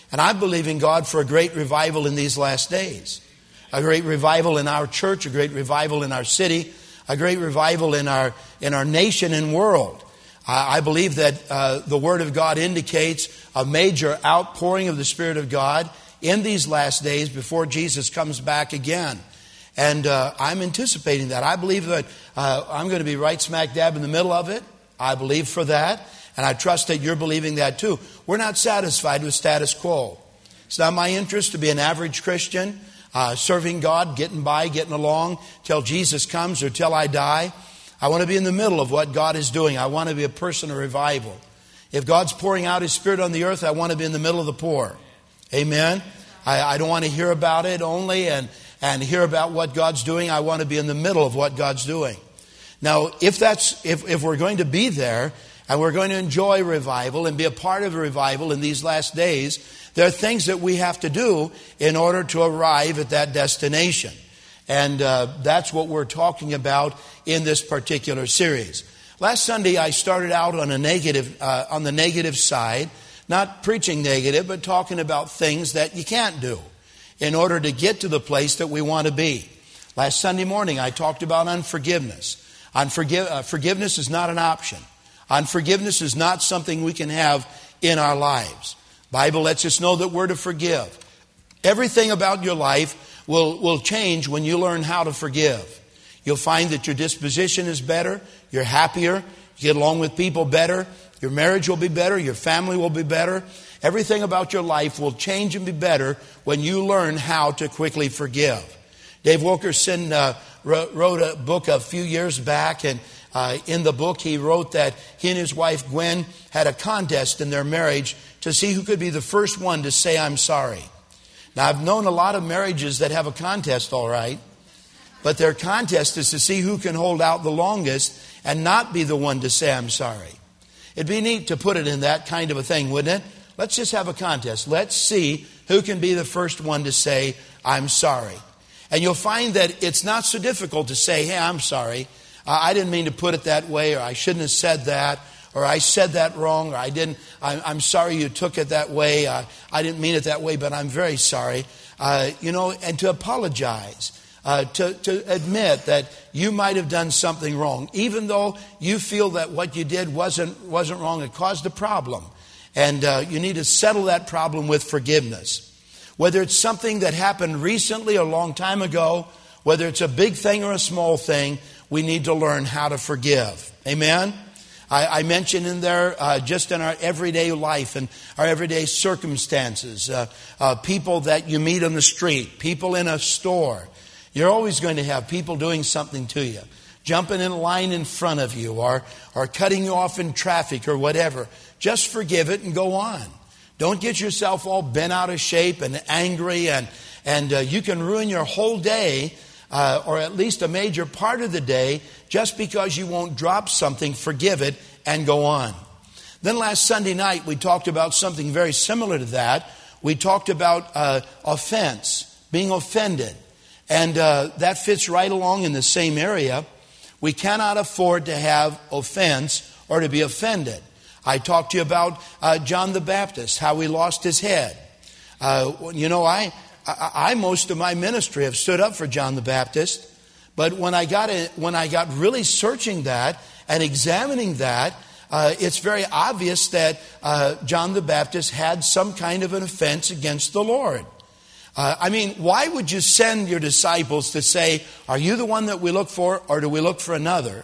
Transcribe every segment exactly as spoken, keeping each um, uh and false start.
And I believe in God for a great revival in these last days. A great revival in our church, a great revival in our city, a great revival in our in our nation and world. I, I believe that uh, the Word of God indicates a major outpouring of the Spirit of God in these last days before Jesus comes back again. And uh, I'm anticipating that. I believe that uh, I'm going to be right smack dab in the middle of it. I believe for that. And I trust that you're believing that too. We're not satisfied with status quo. It's not my interest to be an average Christian, uh, serving God, getting by, getting along till Jesus comes or till I die. I want to be in the middle of what God is doing. I want to be a person of revival. If God's pouring out His Spirit on the earth, I want to be in the middle of the poor. Amen? I, I don't want to hear about it only and, and hear about what God's doing. I want to be in the middle of what God's doing. Now, if that's if, if we're going to be there, and we're going to enjoy revival and be a part of a revival in these last days, there are things that we have to do in order to arrive at that destination. And uh, that's what we're talking about in this particular series. Last Sunday, I started out on a negative, uh, on the negative side, not preaching negative, but talking about things that you can't do in order to get to the place that we want to be. Last Sunday morning, I talked about unforgiveness. Unforgive, uh, forgiveness is not an option. Unforgiveness is not something we can have in our lives. The Bible lets us know that we're to forgive. Everything about your life will, will change when you learn how to forgive. You'll find that your disposition is better, you're happier, you get along with people better, your marriage will be better, your family will be better. Everything about your life will change and be better when you learn how to quickly forgive. Dave Wilkerson uh, wrote a book a few years back, and Uh, in the book, he wrote that he and his wife, Gwen, had a contest in their marriage to see who could be the first one to say, "I'm sorry." Now, I've known a lot of marriages that have a contest, all right. But their contest is to see who can hold out the longest and not be the one to say, "I'm sorry." It'd be neat to put it in that kind of a thing, wouldn't it? Let's just have a contest. Let's see who can be the first one to say, "I'm sorry." And you'll find that it's not so difficult to say, "Hey, I'm sorry. I didn't mean to put it that way," or "I shouldn't have said that," or "I said that wrong," or "I didn't, I'm sorry you took it that way. I, I didn't mean it that way, but I'm very sorry." Uh, you know, and to apologize, uh, to, to admit that you might have done something wrong, even though you feel that what you did wasn't, wasn't wrong, it caused a problem. And uh, you need to settle that problem with forgiveness. Whether it's something that happened recently or a long time ago, whether it's a big thing or a small thing, we need to learn how to forgive. Amen? I, I mentioned in there, uh, just in our everyday life and our everyday circumstances, uh, uh, people that you meet on the street, people in a store. You're always going to have people doing something to you, jumping in a line in front of you, or, or cutting you off in traffic or whatever. Just forgive it and go on. Don't get yourself all bent out of shape and angry, and, and uh, you can ruin your whole day, Uh, or at least a major part of the day, just because you won't drop something. Forgive it and go on. Then last Sunday night, we talked about something very similar to that. We talked about uh, offense, being offended. And uh, that fits right along in the same area. We cannot afford to have offense or to be offended. I talked to you about uh, John the Baptist, how he lost his head. Uh, you know, I... I, most of my ministry, have stood up for John the Baptist. But when I got it, when I got really searching that and examining that, uh, it's very obvious that uh, John the Baptist had some kind of an offense against the Lord. Uh, I mean, why would you send your disciples to say, "Are you the one that we look for, or do we look for another?"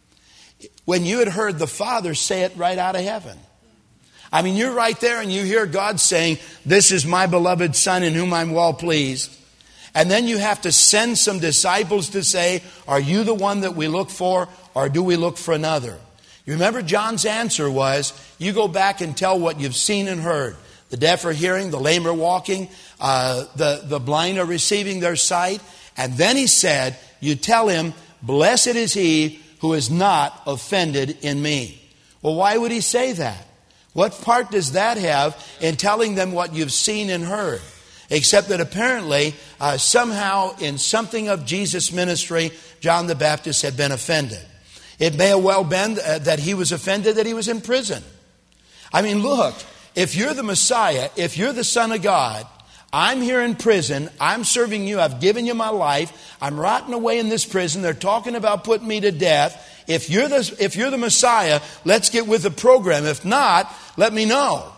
when you had heard the Father say it right out of heaven? I mean, you're right there and you hear God saying, "This is my beloved Son in whom I'm well pleased." And then you have to send some disciples to say, "Are you the one that we look for, or do we look for another?" You remember John's answer was, you go back and tell what you've seen and heard. The deaf are hearing, the lame are walking, uh, the, the blind are receiving their sight. And then he said, you tell him, "Blessed is he who is not offended in me." Well, why would he say that? What part does that have in telling them what you've seen and heard? Except that apparently, uh, somehow in something of Jesus' ministry, John the Baptist had been offended. It may have well been uh, that he was offended that he was in prison. I mean, look, if you're the Messiah, if you're the Son of God, I'm here in prison, I'm serving you, I've given you my life, I'm rotting away in this prison, they're talking about putting me to death. If you're the, if you're the Messiah, let's get with the program. If not, let me know.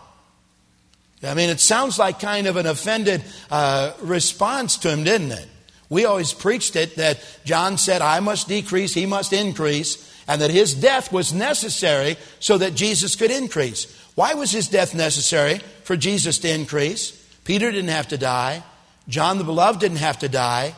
I mean, it sounds like kind of an offended uh, response to him, didn't it? We always preached it that John said, I must decrease, he must increase, and that his death was necessary so that Jesus could increase. Why was his death necessary? For Jesus to increase. Peter didn't have to die. John the Beloved didn't have to die.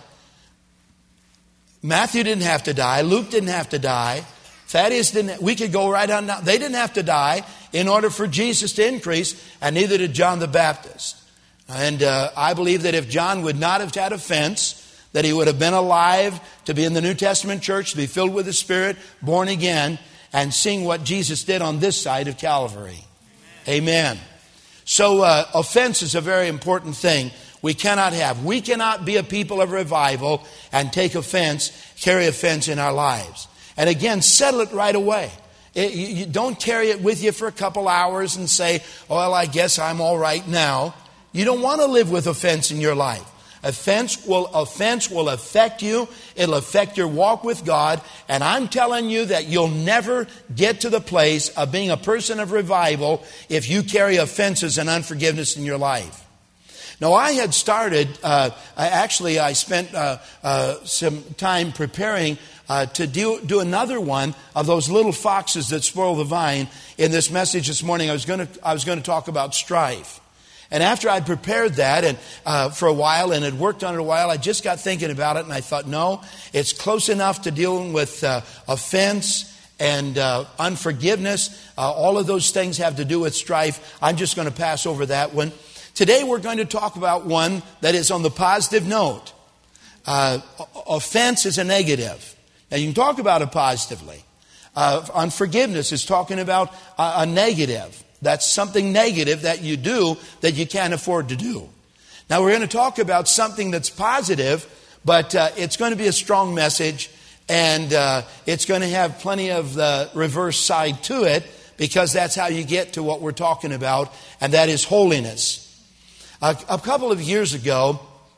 Matthew didn't have to die. Luke didn't have to die. Thaddeus didn't. We could go right on down. They didn't have to die in order for Jesus to increase, and neither did John the Baptist. And uh, I believe that if John would not have had offense, that he would have been alive to be in the New Testament church, to be filled with the Spirit, born again, and seeing what Jesus did on this side of Calvary. Amen. Amen. So uh, offense is a very important thing we cannot have. We cannot be a people of revival and take offense, carry offense in our lives. And again, settle it right away. It, you, you don't carry it with you for a couple hours and say, oh, well, I guess I'm all right now. You don't want to live with offense in your life. Offense will, offense will affect you. It'll affect your walk with God. And I'm telling you that you'll never get to the place of being a person of revival if you carry offenses and unforgiveness in your life. Now, I had started, uh, I actually, I spent uh, uh, some time preparing uh, to do, do another one of those little foxes that spoil the vine. In this message this morning, I was going to, I was going to talk about strife. And after I'd prepared that and uh, for a while and had worked on it a while, I just got thinking about it and I thought, no, it's close enough to dealing with uh, offense and uh, unforgiveness. Uh, all of those things have to do with strife. I'm just going to pass over that one. Today we're going to talk about one that is on the positive note. Uh, offense is a negative. Now you can talk about it positively. Uh, unforgiveness is talking about a, a negative. That's something negative that you do that you can't afford to do. Now we're going to talk about something that's positive, but uh, it's going to be a strong message, and uh, it's going to have plenty of the reverse side to it, because that's how you get to what we're talking about, and that is holiness. Uh, a couple of years ago,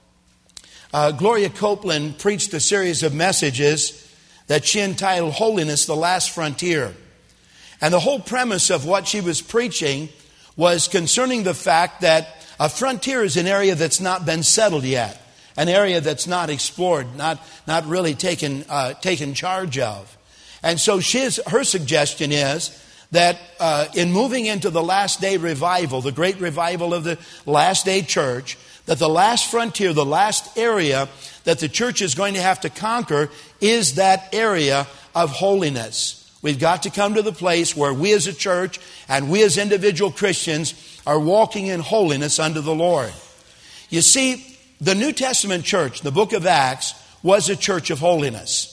uh, Gloria Copeland preached a series of messages that she entitled Holiness, the Last Frontier. And the whole premise of what she was preaching was concerning the fact that a frontier is an area that's not been settled yet, an area that's not explored, not, not really taken, uh, taken charge of. And so she's, her suggestion is that uh, in moving into the last day revival, the great revival of the last day church, that the last frontier, the last area that the church is going to have to conquer is that area of holiness. We've got to come to the place where we as a church and we as individual Christians are walking in holiness unto the Lord. You see, the New Testament church, the book of Acts, was a church of holiness.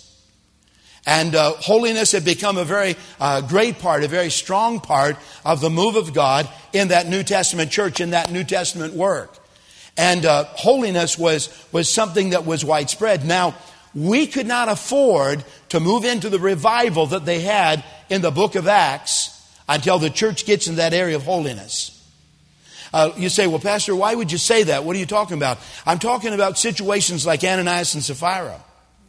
And uh, holiness had become a very uh, great part, a very strong part of the move of God in that New Testament church, in that New Testament work. And uh, holiness was, was something that was widespread. Now, we could not afford to move into the revival that they had in the book of Acts until the church gets in that area of holiness. Uh, you say, well, Pastor, why would you say that? What are you talking about? I'm talking about situations like Ananias and Sapphira.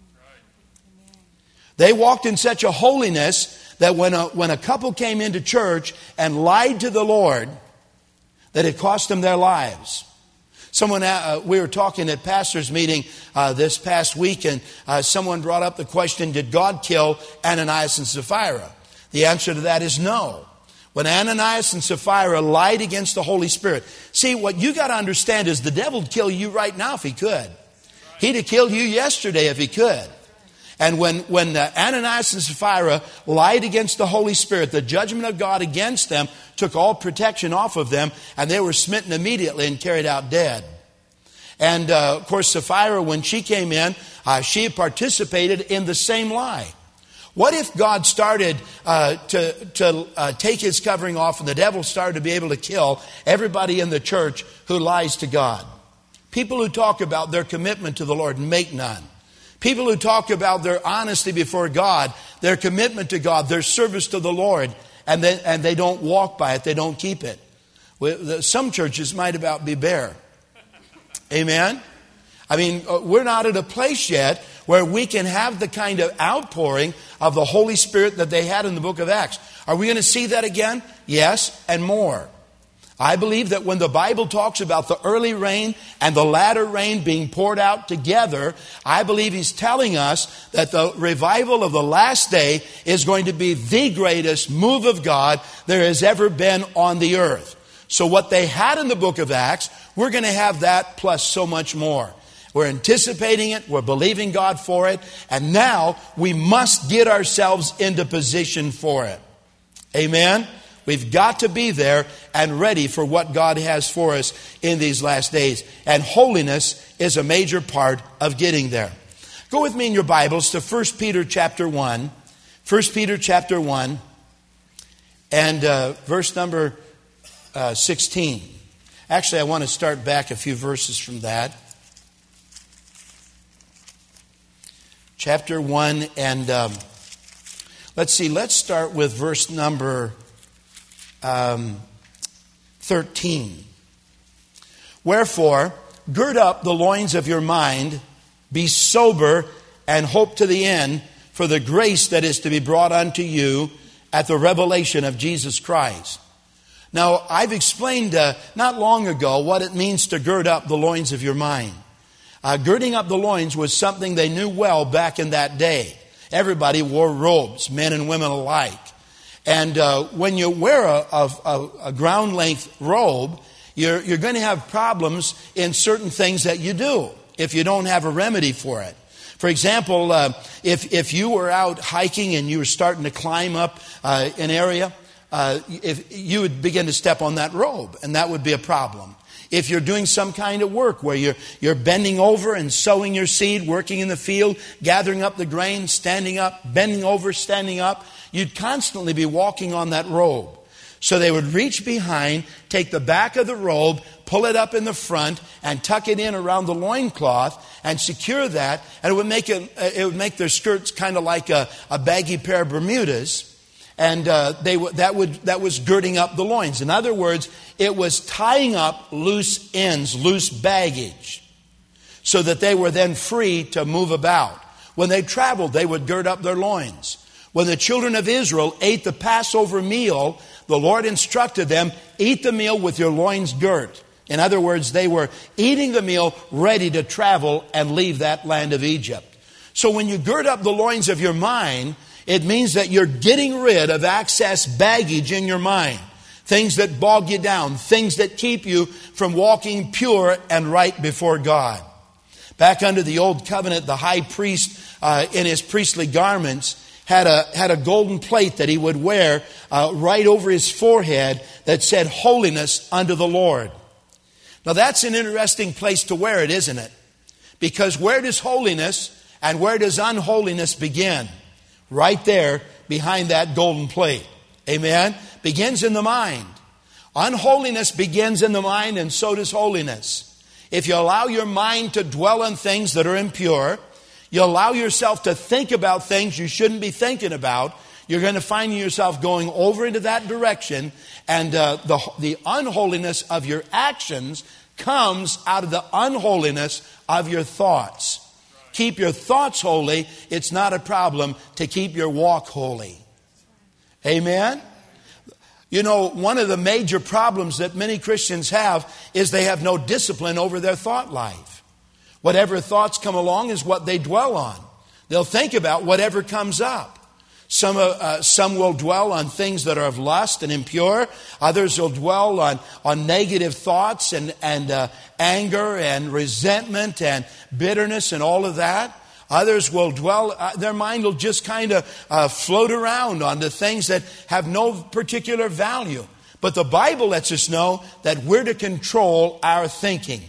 They walked in such a holiness that when a, when a couple came into church and lied to the Lord, that it cost them their lives. Someone, uh, we were talking at pastor's meeting uh, this past week, and uh, someone brought up the question, did God kill Ananias and Sapphira? The answer to that is no. When Ananias and Sapphira lied against the Holy Spirit. See, what you got to understand is the devil would kill you right now if he could. He'd have killed you yesterday if he could. And when, when uh, Ananias and Sapphira lied against the Holy Spirit, the judgment of God against them took all protection off of them, and they were smitten immediately and carried out dead. And uh, of course, Sapphira, when she came in, uh, she participated in the same lie. What if God started uh, to, to uh, take his covering off, and the devil started to be able to kill everybody in the church who lies to God? People who talk about their commitment to the Lord and make none. People who talk about their honesty before God, their commitment to God, their service to the Lord, and they, and they don't walk by it, they don't keep it. Some churches might about be bare. Amen? I mean, we're not at a place yet where we can have the kind of outpouring of the Holy Spirit that they had in the book of Acts. Are we going to see that again? Yes, and more. I believe that when the Bible talks about the early rain and the latter rain being poured out together, I believe he's telling us that the revival of the last day is going to be the greatest move of God there has ever been on the earth. So what they had in the book of Acts, we're going to have that plus so much more. We're anticipating it. We're believing God for it. And now we must get ourselves into position for it. Amen? We've got to be there and ready for what God has for us in these last days. And holiness is a major part of getting there. Go with me in your Bibles to First Peter chapter one. First Peter chapter one and uh, verse number uh, sixteen. Actually, I want to start back a few verses from that. Chapter one and um, let's see, let's start with verse number Um, thirteen. Wherefore, gird up the loins of your mind, be sober, and hope to the end for the grace that is to be brought unto you at the revelation of Jesus Christ. Now, I've explained uh, not long ago what it means to gird up the loins of your mind. Uh, girding up the loins was something they knew well back in that day. Everybody wore robes, men and women alike. And uh, when you wear a, a, a ground-length robe, you're, you're going to have problems in certain things that you do if you don't have a remedy for it. For example, uh, if, if you were out hiking and you were starting to climb up uh, an area, uh, if you would begin to step on that robe, and that would be a problem. If you're doing some kind of work where you're, you're bending over and sowing your seed, working in the field, gathering up the grain, standing up, bending over, standing up, you'd constantly be walking on that robe. So they would reach behind, take the back of the robe, pull it up in the front, and tuck it in around the loincloth and secure that. And it would make it, it would make their skirts kind of like a, a baggy pair of Bermudas. And uh, they that would that was girding up the loins. In other words, it was tying up loose ends, loose baggage, so that they were then free to move about. When they traveled, they would gird up their loins. When the children of Israel ate the Passover meal, the Lord instructed them, eat the meal with your loins girt. In other words, they were eating the meal ready to travel and leave that land of Egypt. So when you gird up the loins of your mind, it means that you're getting rid of excess baggage in your mind. Things that bog you down. Things that keep you from walking pure and right before God. Back under the old covenant, the high priest uh, in his priestly garments had a, had a golden plate that he would wear uh, right over his forehead that said, holiness unto the Lord. Now that's an interesting place to wear it, isn't it? Because where does holiness and where does unholiness begin? Right there behind that golden plate. Amen? Begins in the mind. Unholiness begins in the mind, and so does holiness. If you allow your mind to dwell on things that are impure, you allow yourself to think about things you shouldn't be thinking about, you're going to find yourself going over into that direction, and uh, the, the unholiness of your actions comes out of the unholiness of your thoughts. Keep your thoughts holy. It's not a problem to keep your walk holy. Amen? You know, one of the major problems that many Christians have is they have no discipline over their thought life. Whatever thoughts come along is what they dwell on. They'll think about whatever comes up. Some, uh, some will dwell on things that are of lust and impure. Others will dwell on, on negative thoughts and, and uh, anger and resentment and bitterness and all of that. Others will dwell, uh, their mind will just kind of uh, float around onto things that have no particular value. But the Bible lets us know that we're to control our thinking.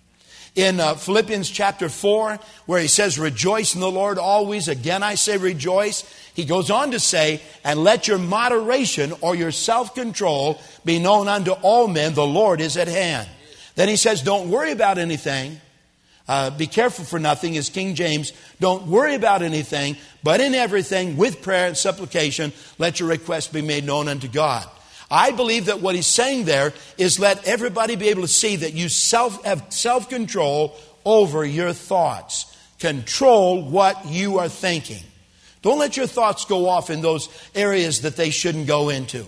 In uh, Philippians chapter four, where he says, rejoice in the Lord always. Again, I say rejoice. He goes on to say, and let your moderation or your self-control be known unto all men. The Lord is at hand. Then he says, don't worry about anything. Uh, be careful for nothing, is King James. Don't worry about anything, but in everything, with prayer and supplication, let your requests be made known unto God. I believe that what he's saying there is let everybody be able to see that you self have self-control over your thoughts. Control what you are thinking. Don't let your thoughts go off in those areas that they shouldn't go into.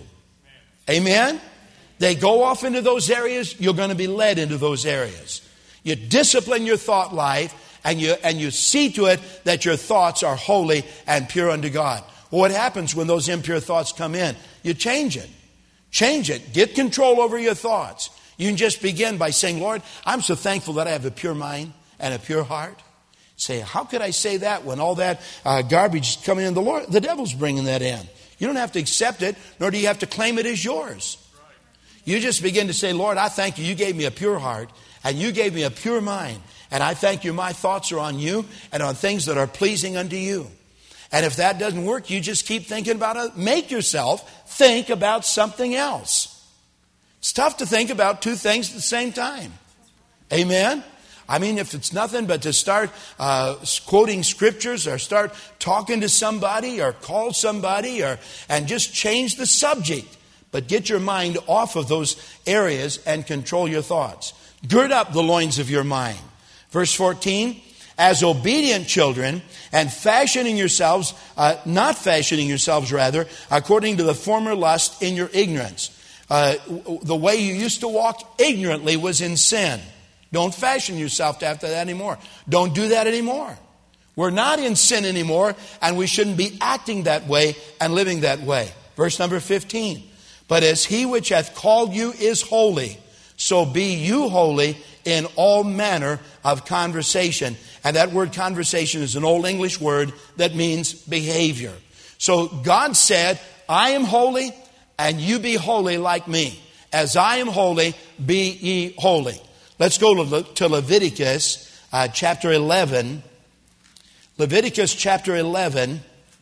Amen? They go off into those areas, you're going to be led into those areas. You discipline your thought life, and you and you see to it that your thoughts are holy and pure unto God. Well, what happens when those impure thoughts come in? You change it. Change it. Get control over your thoughts. You can just begin by saying, Lord, I'm so thankful that I have a pure mind and a pure heart. Say, how could I say that when all that uh, garbage is coming in? The Lord, the devil's bringing that in. You don't have to accept it, nor do you have to claim it as yours. You just begin to say, Lord, I thank you. You gave me a pure heart, and you gave me a pure mind. And I thank you, my thoughts are on you and on things that are pleasing unto you. And if that doesn't work, you just keep thinking about it. Make yourself think about something else. It's tough to think about two things at the same time. Amen? I mean, if it's nothing but to start uh, quoting scriptures or start talking to somebody or call somebody or and just change the subject. But get your mind off of those areas and control your thoughts. Gird up the loins of your mind. Verse fourteen, as obedient children and fashioning yourselves, uh, not fashioning yourselves rather, according to the former lust in your ignorance. Uh, the way you used to walk ignorantly was in sin. Don't fashion yourself after that anymore. Don't do that anymore. We're not in sin anymore, and we shouldn't be acting that way and living that way. Verse number fifteen. But as he which hath called you is holy, so be you holy in all manner of conversation. And that word conversation is an old English word that means behavior. So God said, I am holy, and you be holy like me. As I am holy, be ye holy. Let's go to, Le- to Leviticus uh, chapter eleven. Leviticus chapter eleven.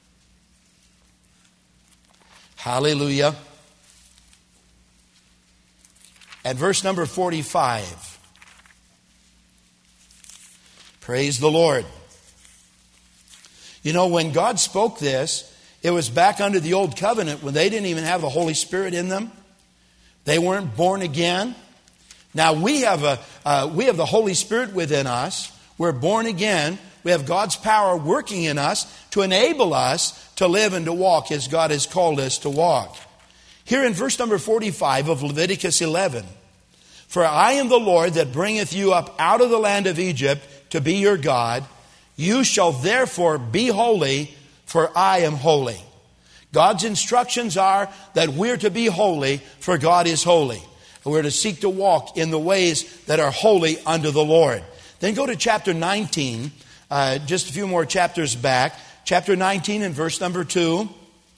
Hallelujah. And verse number forty-five. Praise the Lord. You know, when God spoke this, it was back under the old covenant when they didn't even have the Holy Spirit in them. They weren't born again. Now we have a uh, we have the Holy Spirit within us. We're born again. We have God's power working in us to enable us to live and to walk as God has called us to walk. Here in verse number forty-five of Leviticus eleven. For I am the Lord that bringeth you up out of the land of Egypt to be your God. You shall therefore be holy, for I am holy. God's instructions are that we're to be holy, for God is holy. And we're to seek to walk in the ways that are holy unto the Lord. Then go to chapter nineteen, uh, just a few more chapters back. Chapter nineteen and verse number two.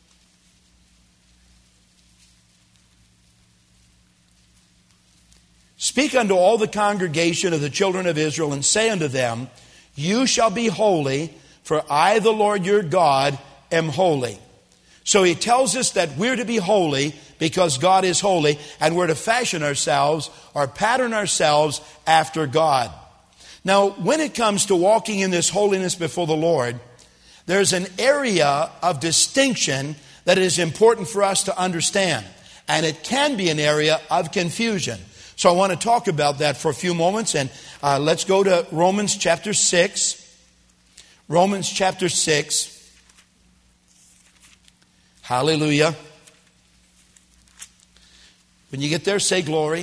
Speak unto all the congregation of the children of Israel, and say unto them, you shall be holy, for I, the Lord your God, am holy. So he tells us that we're to be holy because God is holy, and we're to fashion ourselves or pattern ourselves after God. Now, when it comes to walking in this holiness before the Lord, there's an area of distinction that is important for us to understand, and it can be an area of confusion. So I want to talk about that for a few moments, and uh, let's go to Romans chapter six. Romans chapter six. Hallelujah. When you get there, say glory.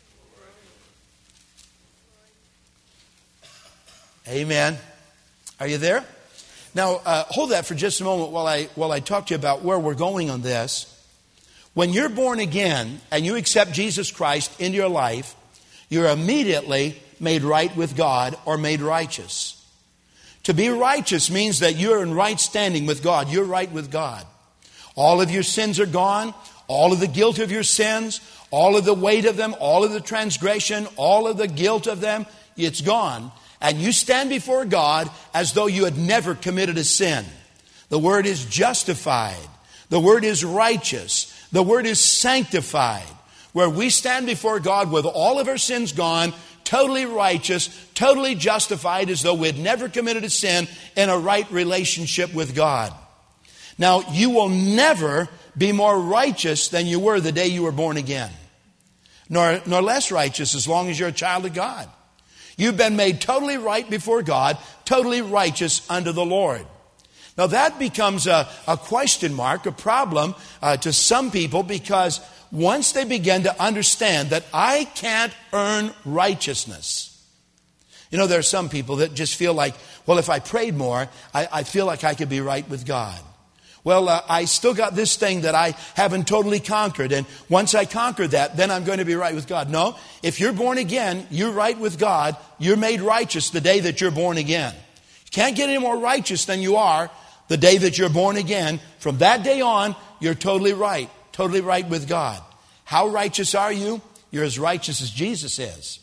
Amen. Are you there? Now, uh, hold that for just a moment while I while I talk to you about where we're going on this. When you're born again and you accept Jesus Christ into your life, you're immediately made right with God or made righteous. To be righteous means that you're in right standing with God. You're right with God. All of your sins are gone. All of the guilt of your sins, all of the weight of them, all of the transgression, all of the guilt of them, it's gone. And you stand before God as though you had never committed a sin. The word is justified. The word is righteous. The word is sanctified. Where we stand before God with all of our sins gone, totally righteous, totally justified, as though we had never committed a sin, in a right relationship with God. Now, you will never be more righteous than you were the day you were born again, nor, nor less righteous as long as you're a child of God. You've been made totally right before God, totally righteous unto the Lord. Now that becomes a, a question mark, a problem uh, to some people, because once they begin to understand that I can't earn righteousness. You know, there are some people that just feel like, well, if I prayed more, I, I feel like I could be right with God. Well, uh, I still got this thing that I haven't totally conquered. And once I conquer that, then I'm going to be right with God. No, if you're born again, you're right with God. You're made righteous the day that you're born again. You can't get any more righteous than you are the day that you're born again. From that day on, you're totally right. Totally right with God. How righteous are you? You're as righteous as Jesus is.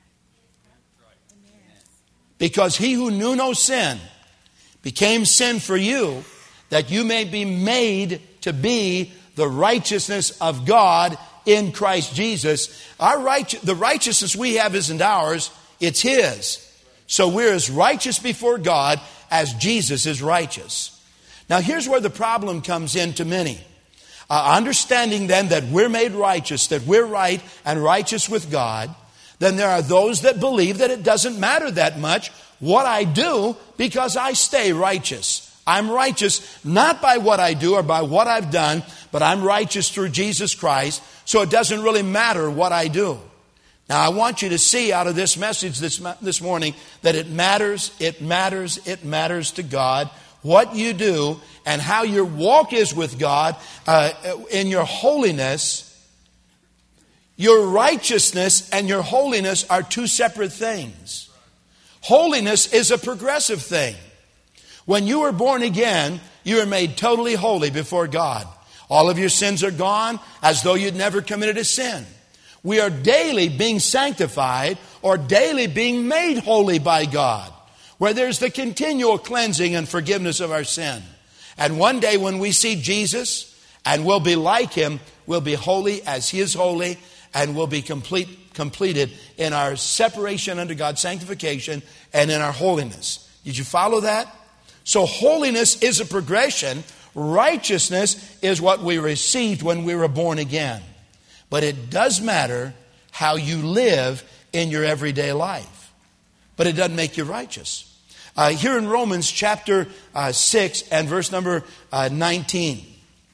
Because he who knew no sin became sin for you, that you may be made to be the righteousness of God in Christ Jesus. Our right, the righteousness we have isn't ours, it's his. So we're as righteous before God as Jesus is righteous. Now here's where the problem comes in to many. Uh, understanding then that we're made righteous, that we're right and righteous with God, then there are those that believe that it doesn't matter that much what I do because I stay righteous. I'm righteous not by what I do or by what I've done, but I'm righteous through Jesus Christ, so it doesn't really matter what I do. Now I want you to see out of this message this, this morning that it matters, it matters, it matters to God what you do and how your walk is with God uh, in your holiness. Your righteousness and your holiness are two separate things. Holiness is a progressive thing. When you were born again, you were made totally holy before God. All of your sins are gone as though you'd never committed a sin. We are daily being sanctified or daily being made holy by God, where there's the continual cleansing and forgiveness of our sin. And one day when we see Jesus and we'll be like him, we'll be holy as he is holy, and we'll be complete, completed in our separation unto God, sanctification, and in our holiness. Did you follow that? So holiness is a progression. Righteousness is what we received when we were born again. But it does matter how you live in your everyday life. But it doesn't make you righteous. Uh, here in Romans chapter uh, six and verse number uh, nineteen.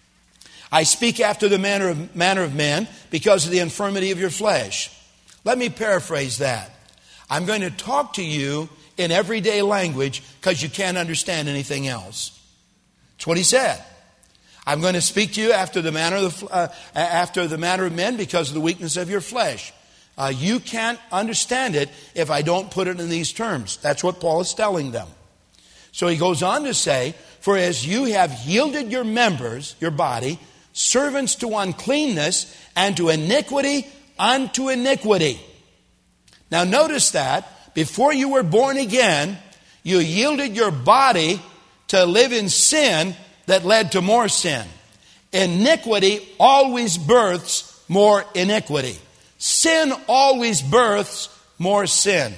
I speak after the manner of, manner of men because of the infirmity of your flesh. Let me paraphrase that. I'm going to talk to you in everyday language because you can't understand anything else. That's what he said. I'm going to speak to you after the manner of the, uh, after the manner of men because of the weakness of your flesh. Uh, you can't understand it if I don't put it in these terms. That's what Paul is telling them. So he goes on to say, for as you have yielded your members, your body, servants to uncleanness and to iniquity unto iniquity. Now notice that before you were born again, you yielded your body to live in sin that led to more sin. Iniquity always births more iniquity. Sin always births more sin.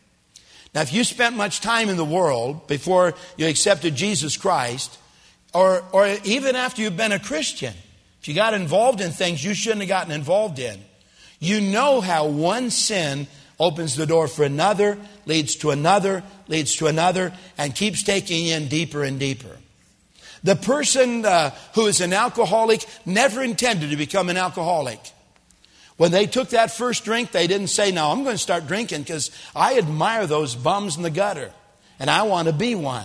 Now if you spent much time in the world before you accepted Jesus Christ, or, or even after you've been a Christian, if you got involved in things you shouldn't have gotten involved in, you know how one sin opens the door for another, leads to another, leads to another, and keeps taking you in deeper and deeper. The person uh, who is an alcoholic never intended to become an alcoholic. When they took that first drink, they didn't say, now I'm going to start drinking because I admire those bums in the gutter and I want to be one.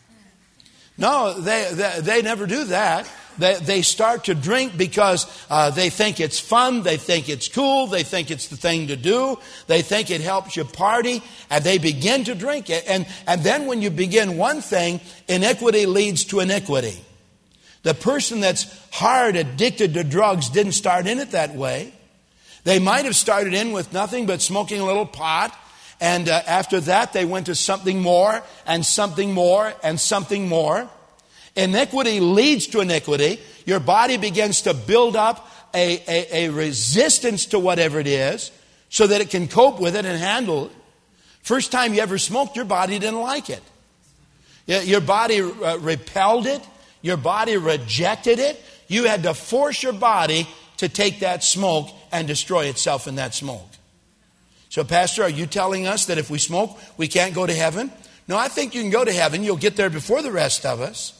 No, they, they, they never do that. They, they start to drink because uh, they think it's fun, they think it's cool, they think it's the thing to do, they think it helps you party, and they begin to drink it. And, and then when you begin one thing, iniquity leads to iniquity. The person that's hard addicted to drugs didn't start in it that way. They might have started in with nothing but smoking a little pot, and uh, after that they went to something more, and something more, and something more. Iniquity leads to iniquity. Your body begins to build up a, a, a resistance to whatever it is so that it can cope with it and handle it. First time you ever smoked, your body didn't like it. Your body uh, repelled it. Your body rejected it. You You had to force your body to take that smoke and destroy itself in that smoke. So, Pastor, are you telling us that if we smoke, we can't go to heaven? No, I think you can go to heaven. You'll get there before the rest of us.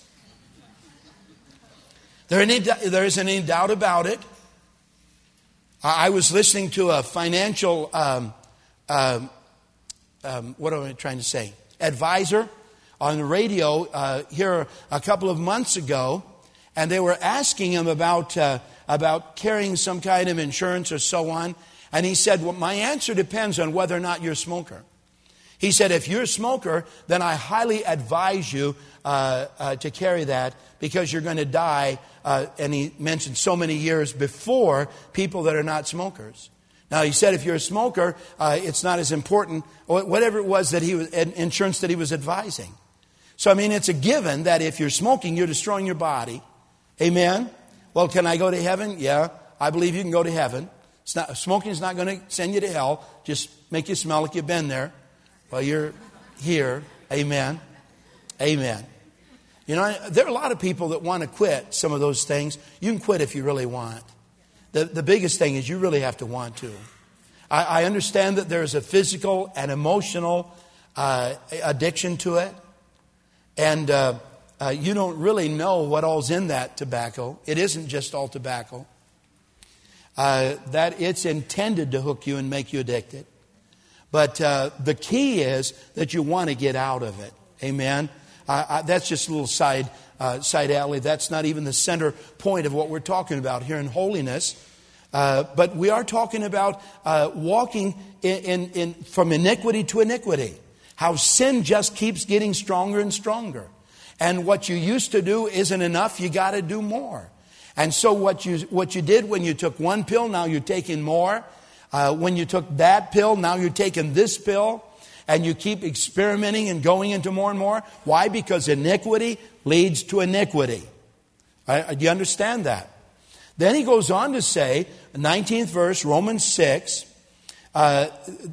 There, any, there isn't any doubt about it. I was listening to a financial, um, um, um, what am I trying to say, advisor on the radio uh, here a couple of months ago, and they were asking him about uh, about carrying some kind of insurance or so on. And he said, well, my answer depends on whether or not you're a smoker. He said, if you're a smoker, then I highly advise you uh, uh, to carry that because you're going to die. Uh, and he mentioned so many years before people that are not smokers. Now, he said if you're a smoker, uh, it's not as important, whatever it was that he was, insurance that he was advising. So, I mean, it's a given that if you're smoking, you're destroying your body. Amen? Well, can I go to heaven? Yeah, I believe you can go to heaven. It's not, smoking is not going to send you to hell. Just make you smell like you've been there while you're here. Amen. Amen. You know, there are a lot of people that want to quit some of those things. You can quit if you really want. The, the biggest thing is you really have to want to. I, I understand that there's a physical and emotional uh, addiction to it. And uh, uh, you don't really know what all's in that tobacco. It isn't just all tobacco. Uh, that it's intended to hook you and make you addicted. But uh, the key is that you want to get out of it. Amen. Uh, I, that's just a little side uh, side alley. That's not even the center point of what we're talking about here in holiness. Uh, but we are talking about uh, walking in, in, in from iniquity to iniquity. How sin just keeps getting stronger and stronger. And what you used to do isn't enough. You got to do more. And so what you what you did when you took one pill, now you're taking more. Uh, when you took that pill, now you're taking this pill. And you keep experimenting and going into more and more. Why? Because iniquity leads to iniquity. Right? Do you understand that? Then he goes on to say, nineteenth verse, Romans six, uh,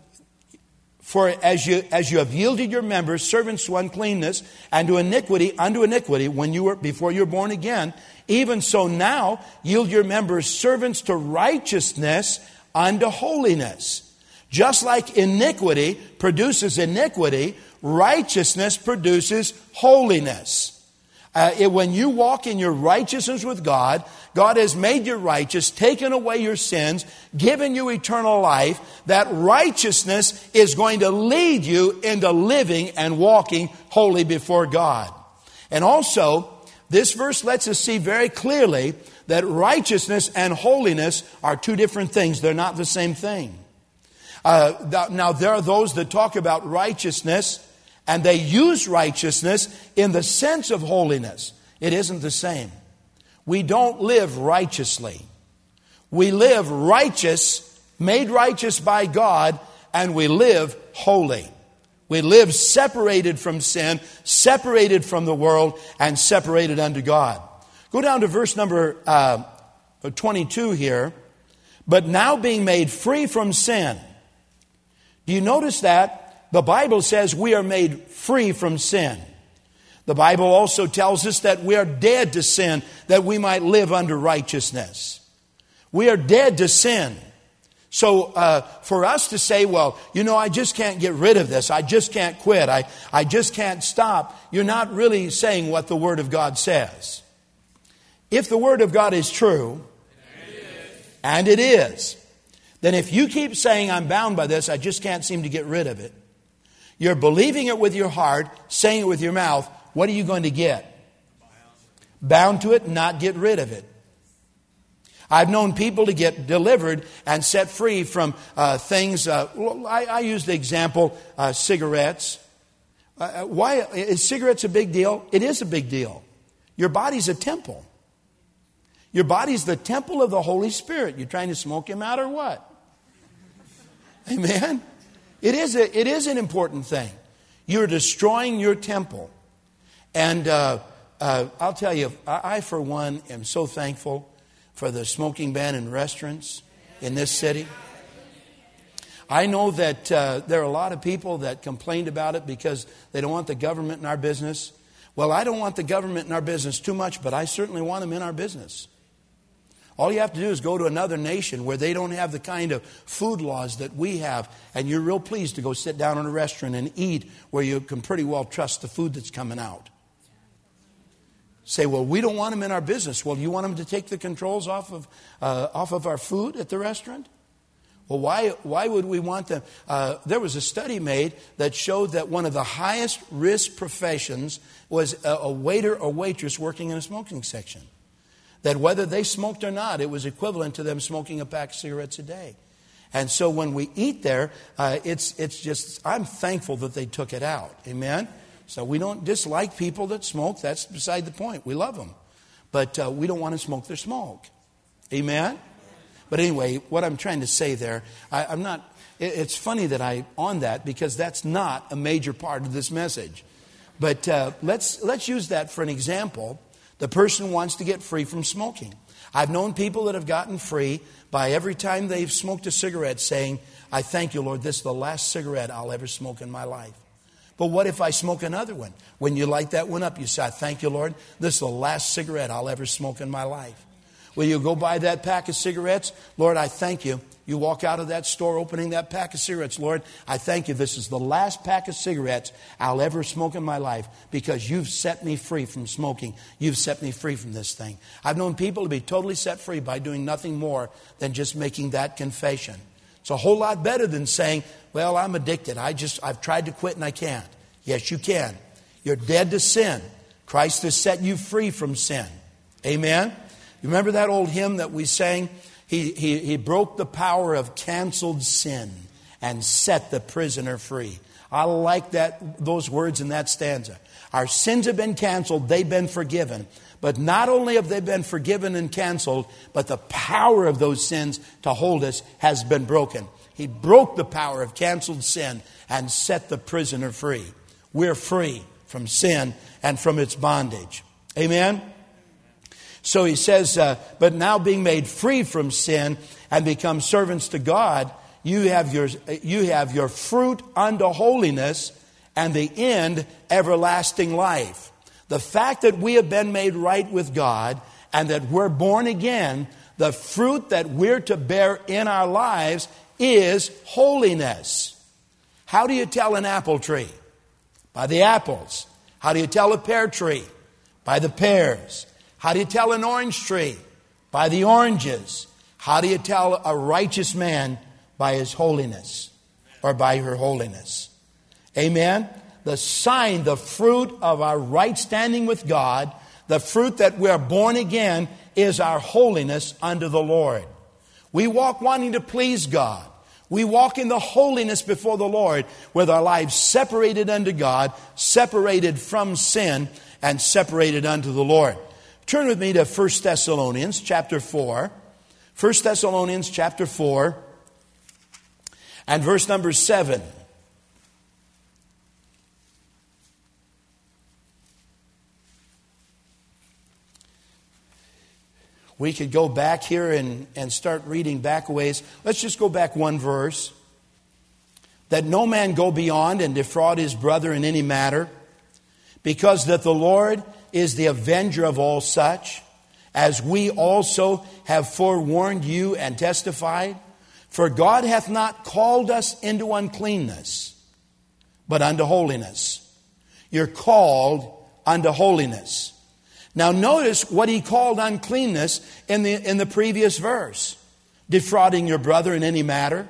for as you as you have yielded your members servants to uncleanness and to iniquity unto iniquity when you were before you were born again, even so now yield your members servants to righteousness unto holiness. Just like iniquity produces iniquity, righteousness produces holiness. Uh, it, when you walk in your righteousness with God, God has made you righteous, taken away your sins, given you eternal life. That righteousness is going to lead you into living and walking holy before God. And also, this verse lets us see very clearly that righteousness and holiness are two different things. They're not the same thing. Uh, now, there are those that talk about righteousness and they use righteousness in the sense of holiness. It isn't the same. We don't live righteously. We live righteous, made righteous by God, and we live holy. We live separated from sin, separated from the world, and separated unto God. Go down to verse number uh, twenty-two here. But now being made free from sin. Do you notice that? The Bible says we are made free from sin. The Bible also tells us that we are dead to sin, that we might live under righteousness. We are dead to sin. So uh, for us to say, well, you know, I just can't get rid of this. I just can't quit. I, I just can't stop. You're not really saying what the Word of God says. If the Word of God is true, and it is, then if you keep saying, I'm bound by this, I just can't seem to get rid of it. You're believing it with your heart, saying it with your mouth. What are you going to get? Bound to it and not get rid of it. I've known people to get delivered and set free from uh, things. Uh, I, I use the example, uh, cigarettes. Uh, why is cigarettes a big deal? It is a big deal. Your body's a temple. Your body's the temple of the Holy Spirit. You trying to smoke him out or what? Amen. It is a, it is an important thing. You're destroying your temple. And uh, uh, I'll tell you, I, I, for one, am so thankful for the smoking ban in restaurants in this city. I know that uh, there are a lot of people that complained about it because they don't want the government in our business. Well, I don't want the government in our business too much, but I certainly want them in our business. All you have to do is go to another nation where they don't have the kind of food laws that we have, and you're real pleased to go sit down in a restaurant and eat where you can pretty well trust the food that's coming out. Say, well, we don't want them in our business. Well, you want them to take the controls off of uh, off of our food at the restaurant? Well, why why would we want them? Uh, there was a study made that showed that one of the highest risk professions was a, a waiter or waitress working in a smoking section. That whether they smoked or not, it was equivalent to them smoking a pack of cigarettes a day. And so when we eat there, uh, it's it's just, I'm thankful that they took it out. Amen? So we don't dislike people that smoke. That's beside the point. We love them. But uh, we don't want to smoke their smoke. Amen? But anyway, what I'm trying to say there, I, I'm not, it, it's funny that I'm on that because that's not a major part of this message. But uh, let's let's use that for an example. The person wants to get free from smoking. I've known people that have gotten free by every time they've smoked a cigarette saying, I thank you, Lord, this is the last cigarette I'll ever smoke in my life. But what if I smoke another one? When you light that one up, you say, I thank you, Lord, this is the last cigarette I'll ever smoke in my life. Will you go buy that pack of cigarettes? Lord, I thank you. You walk out of that store opening that pack of cigarettes. Lord, I thank you. This is the last pack of cigarettes I'll ever smoke in my life because you've set me free from smoking. You've set me free from this thing. I've known people to be totally set free by doing nothing more than just making that confession. It's a whole lot better than saying, well, I'm addicted. I just, I've tried to quit and I can't. Yes, you can. You're dead to sin. Christ has set you free from sin. Amen? You remember that old hymn that we sang? He, he, he broke the power of canceled sin and set the prisoner free. I like that, those words in that stanza. Our sins have been canceled. They've been forgiven. But not only have they been forgiven and canceled, but the power of those sins to hold us has been broken. He broke the power of canceled sin and set the prisoner free. We're free from sin and from its bondage. Amen? So he says, uh, but now being made free from sin and become servants to God, you have your you have your fruit unto holiness and the end everlasting life. The fact that we have been made right with God and that we're born again, the fruit that we're to bear in our lives is holiness. How do you tell an apple tree? By the apples. How do you tell a pear tree? By the pears. How do you tell an orange tree? By the oranges. How do you tell a righteous man? By his holiness or by her holiness. Amen? The sign, the fruit of our right standing with God, the fruit that we're born again is our holiness unto the Lord. We walk wanting to please God. We walk in the holiness before the Lord with our lives separated unto God, separated from sin, and separated unto the Lord. Turn with me to First Thessalonians chapter four. First Thessalonians chapter four and verse number seven. We could go back here and, and start reading back a ways. Let's just go back one verse. That no man go beyond and defraud his brother in any matter, because that the Lord is the avenger of all such, as we also have forewarned you and testified. For God hath not called us into uncleanness, but unto holiness. You're called unto holiness. Now notice what he called uncleanness in the, in the previous verse. Defrauding your brother in any matter.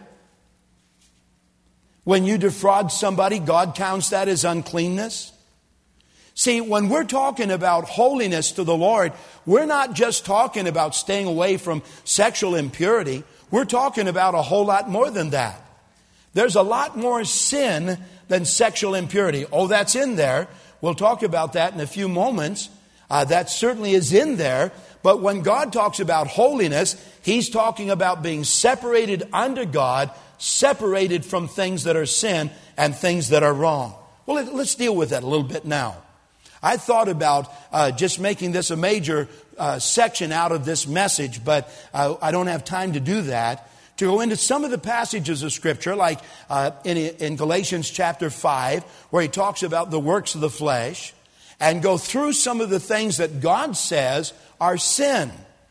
When you defraud somebody, God counts that as uncleanness. See, when we're talking about holiness to the Lord, we're not just talking about staying away from sexual impurity. We're talking about a whole lot more than that. There's a lot more sin than sexual impurity. Oh, that's in there. We'll talk about that in a few moments. Uh, that certainly is in there. But when God talks about holiness, He's talking about being separated unto God, separated from things that are sin and things that are wrong. Well, let, let's deal with that a little bit now. I thought about uh, just making this a major uh, section out of this message, but uh, I don't have time to do that. To go into some of the passages of Scripture, like uh, in, in Galatians chapter five, where he talks about the works of the flesh, and go through some of the things that God says are sin.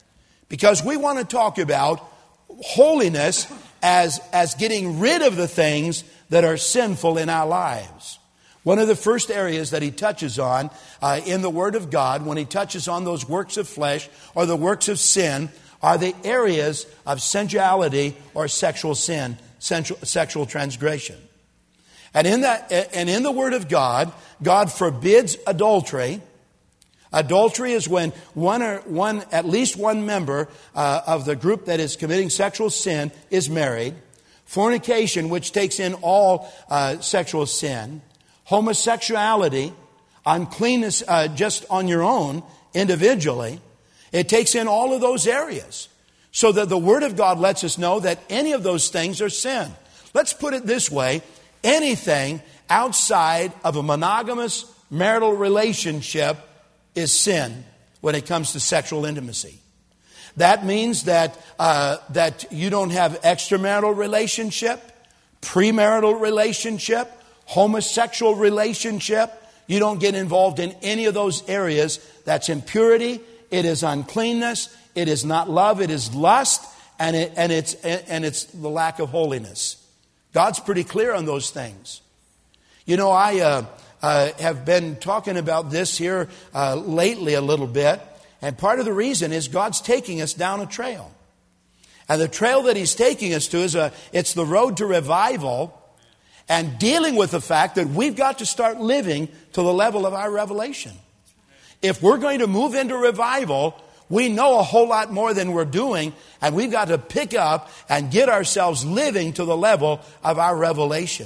Because we want to talk about holiness as, as getting rid of the things that are sinful in our lives. One of the first areas that he touches on uh, in the Word of God, when he touches on those works of flesh or the works of sin, are the areas of sensuality or sexual sin, sensual, sexual transgression. And in that, and in the Word of God, God forbids adultery. Adultery is when one or one, at least one member uh, of the group that is committing sexual sin is married. Fornication, which takes in all uh, sexual sin. Homosexuality, uncleanness uh, just on your own, individually. It takes in all of those areas. So that the Word of God lets us know that any of those things are sin. Let's put it this way. Anything outside of a monogamous marital relationship is sin when it comes to sexual intimacy. That means that uh, that you don't have extramarital relationship, premarital relationship, homosexual relationship. You don't get involved in any of those areas. That's impurity. It is uncleanness. It is not love. It is lust, and it and it's and it's the lack of holiness. God's pretty clear on those things. You know, I uh, uh, have been talking about this here uh, lately a little bit, and part of the reason is God's taking us down a trail, and the trail that He's taking us to is a it's the road to revival. And dealing with the fact that we've got to start living to the level of our revelation. If we're going to move into revival, we know a whole lot more than we're doing, and we've got to pick up and get ourselves living to the level of our revelation.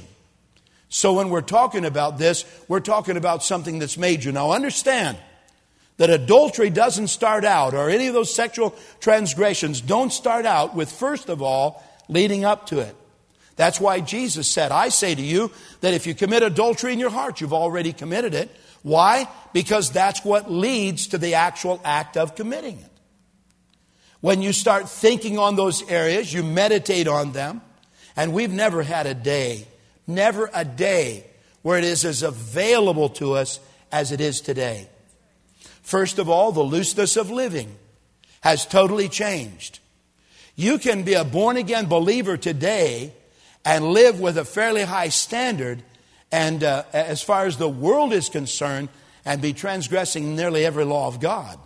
So when we're talking about this, we're talking about something that's major. Now understand that adultery doesn't start out, or any of those sexual transgressions don't start out with, first of all, leading up to it. That's why Jesus said, I say to you that if you commit adultery in your heart, you've already committed it. Why? Because that's what leads to the actual act of committing it. When you start thinking on those areas, you meditate on them. And we've never had a day, never a day where it is as available to us as it is today. First of all, the looseness of living has totally changed. You can be a born-again believer today and live with a fairly high standard, and uh, as far as the world is concerned, and be transgressing nearly every law of God.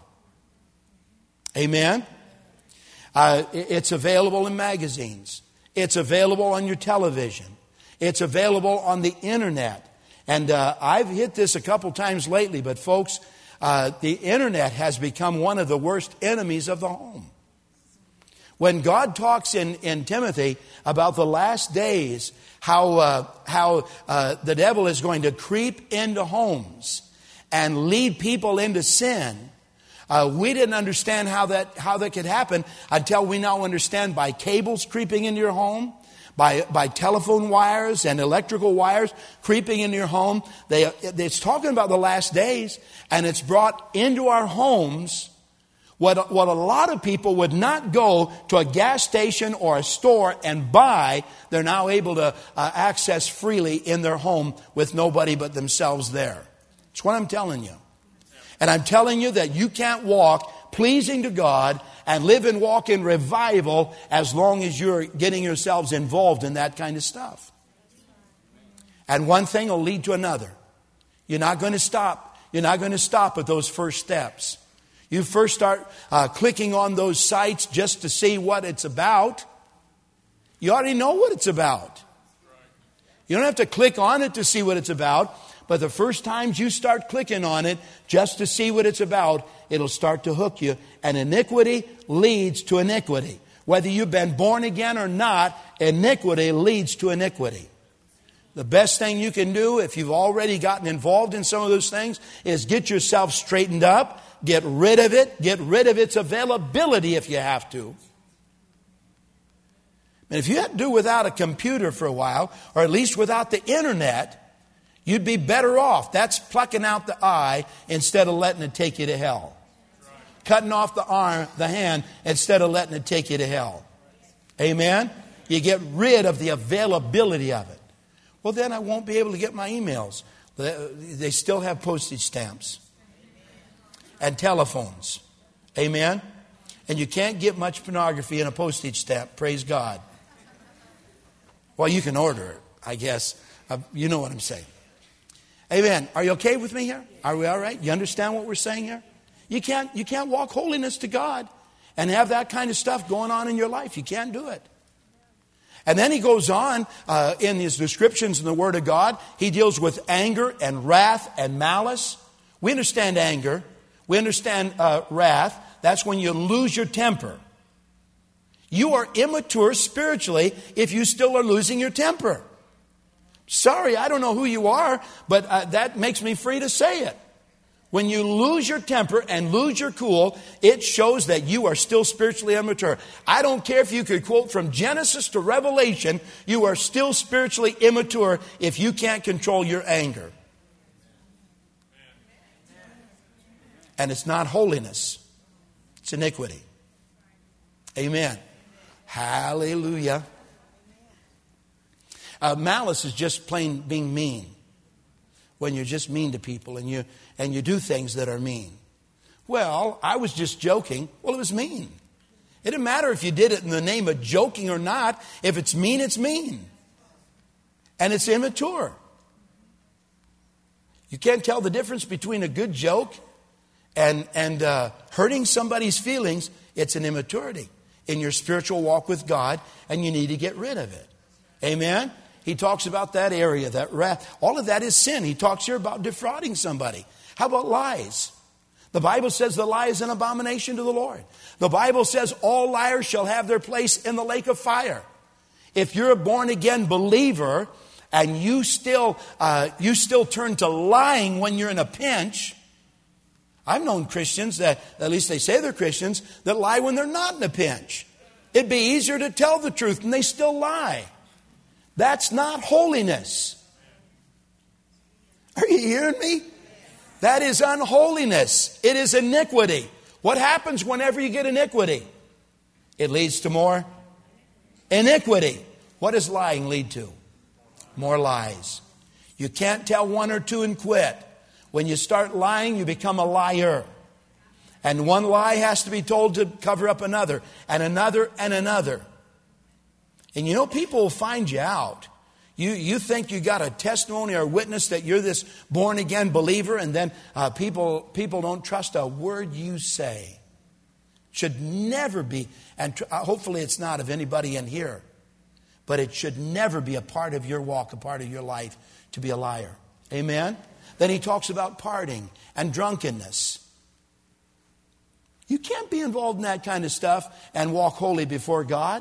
Amen? Uh, it's available in magazines. It's available on your television. It's available on the internet. And uh, I've hit this a couple times lately, but folks, uh, the internet has become one of the worst enemies of the home. When God talks in, in Timothy about the last days, how uh, how uh, the devil is going to creep into homes and lead people into sin, uh, we didn't understand how that how that could happen until we now understand by cables creeping into your home, by by telephone wires and electrical wires creeping into your home. They it's talking about the last days, and it's brought into our homes. What, what a lot of people would not go to a gas station or a store and buy, they're now able to uh, access freely in their home with nobody but themselves there. That's what I'm telling you. And I'm telling you that you can't walk pleasing to God and live and walk in revival as long as you're getting yourselves involved in that kind of stuff. And one thing will lead to another. You're not going to stop. You're not going to stop at those first steps. You first start uh, clicking on those sites just to see what it's about. You already know what it's about. You don't have to click on it to see what it's about. But the first times you start clicking on it just to see what it's about, it'll start to hook you. And iniquity leads to iniquity. Whether you've been born again or not, iniquity leads to iniquity. The best thing you can do if you've already gotten involved in some of those things is get yourself straightened up. Get rid of it. Get rid of its availability if you have to. And if you had to do without a computer for a while, or at least without the internet, you'd be better off. That's plucking out the eye instead of letting it take you to hell. Cutting off the arm, the hand, instead of letting it take you to hell. Amen? You get rid of the availability of it. Well, then I won't be able to get my emails. They still have postage stamps and telephones. Amen? And you can't get much pornography in a postage stamp. Praise God. Well, you can order it, I guess. Uh, you know what I'm saying. Amen. Are you okay with me here? Are we all right? You understand what we're saying here? You can't, you can't walk holiness to God and have that kind of stuff going on in your life. You can't do it. And then he goes on uh, in his descriptions in the Word of God. He deals with anger and wrath and malice. We understand anger. We understand uh, wrath. That's when you lose your temper. You are immature spiritually if you still are losing your temper. Sorry, I don't know who you are, but uh, that makes me free to say it. When you lose your temper and lose your cool, it shows that you are still spiritually immature. I don't care if you could quote from Genesis to Revelation, you are still spiritually immature if you can't control your anger. And it's not holiness. It's iniquity. Amen. Hallelujah. Uh, malice is just plain being mean. When you're just mean to people and you and you do things that are mean. Well, I was just joking. Well, it was mean. It didn't matter if you did it in the name of joking or not. If it's mean, it's mean. And it's immature. You can't tell the difference between a good joke and, and uh, hurting somebody's feelings. It's an immaturity in your spiritual walk with God, and you need to get rid of it. Amen? He talks about that area, that wrath. All of that is sin. He talks here about defrauding somebody. How about lies? The Bible says the lie is an abomination to the Lord. The Bible says all liars shall have their place in the lake of fire. If you're a born-again believer and you still uh, you still turn to lying when you're in a pinch, I've known Christians that, at least they say they're Christians, that lie when they're not in a pinch. It'd be easier to tell the truth and they still lie. That's not holiness. Are you hearing me? That is unholiness. It is iniquity. What happens whenever you get iniquity? It leads to more iniquity. What does lying lead to? More lies. You can't tell one or two and quit. When you start lying, you become a liar. And one lie has to be told to cover up another, and another, and another. And you know, people will find you out. You you think you got a testimony or witness that you're this born-again believer, and then uh, people people don't trust a word you say. Should never be, and tr- uh, hopefully it's not of anybody in here, but it should never be a part of your walk, a part of your life, to be a liar. Amen? Then he talks about partying and drunkenness. You can't be involved in that kind of stuff and walk holy before God.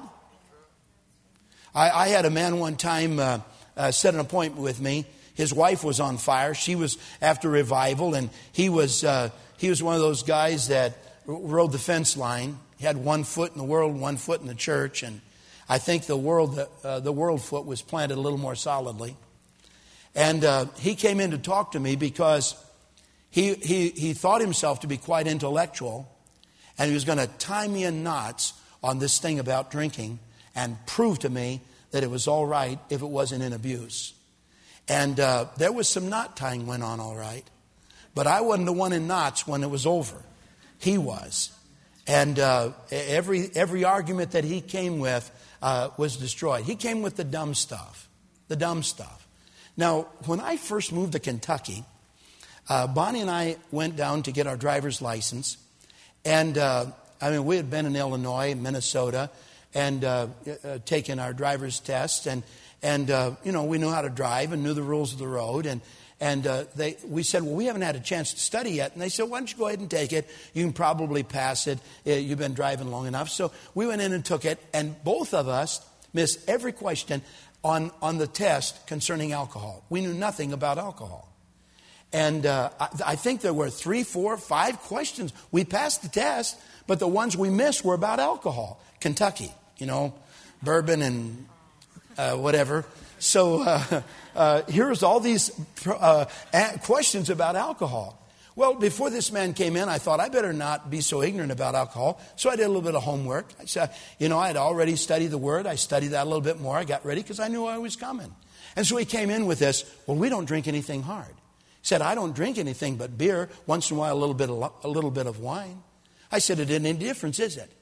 I, I had a man one time uh, uh, set an appointment with me. His wife was on fire. She was after revival, and he was uh, he was one of those guys that rode the fence line. He had one foot in the world, one foot in the church, and I think the world uh, the world foot was planted a little more solidly. And uh, he came in to talk to me because he he he thought himself to be quite intellectual, and he was going to tie me in knots on this thing about drinking and prove to me that it was all right if it wasn't in abuse. And uh, there was some knot tying went on all right. But I wasn't the one in knots when it was over. He was. And uh, every every argument that he came with uh, was destroyed. He came with the dumb stuff. The dumb stuff. Now, when I first moved to Kentucky, uh, Bonnie and I went down to get our driver's license. And, uh, I mean, we had been in Illinois, Minnesota, and uh, uh, taken our driver's test, and and uh, you know, we knew how to drive and knew the rules of the road, and and uh, they we said, well, we haven't had a chance to study yet, and they said, why don't you go ahead and take it? You can probably pass it. Uh, you've been driving long enough. So we went in and took it, and both of us missed every question on on the test concerning alcohol. We knew nothing about alcohol, and uh, I, I think there were three, four, five questions. We passed the test, but the ones we missed were about alcohol. Kentucky, you know, bourbon and uh, whatever. So uh, uh, here's all these uh, questions about alcohol. Well, before this man came in, I thought I better not be so ignorant about alcohol. So I did a little bit of homework. I said, you know, I had already studied the Word. I studied that a little bit more. I got ready because I knew I was coming. And so he came in with this, well, we don't drink anything hard. He said, I don't drink anything but beer. Once in a while, a little bit of, a little bit of wine. I said, it isn't any difference, is it?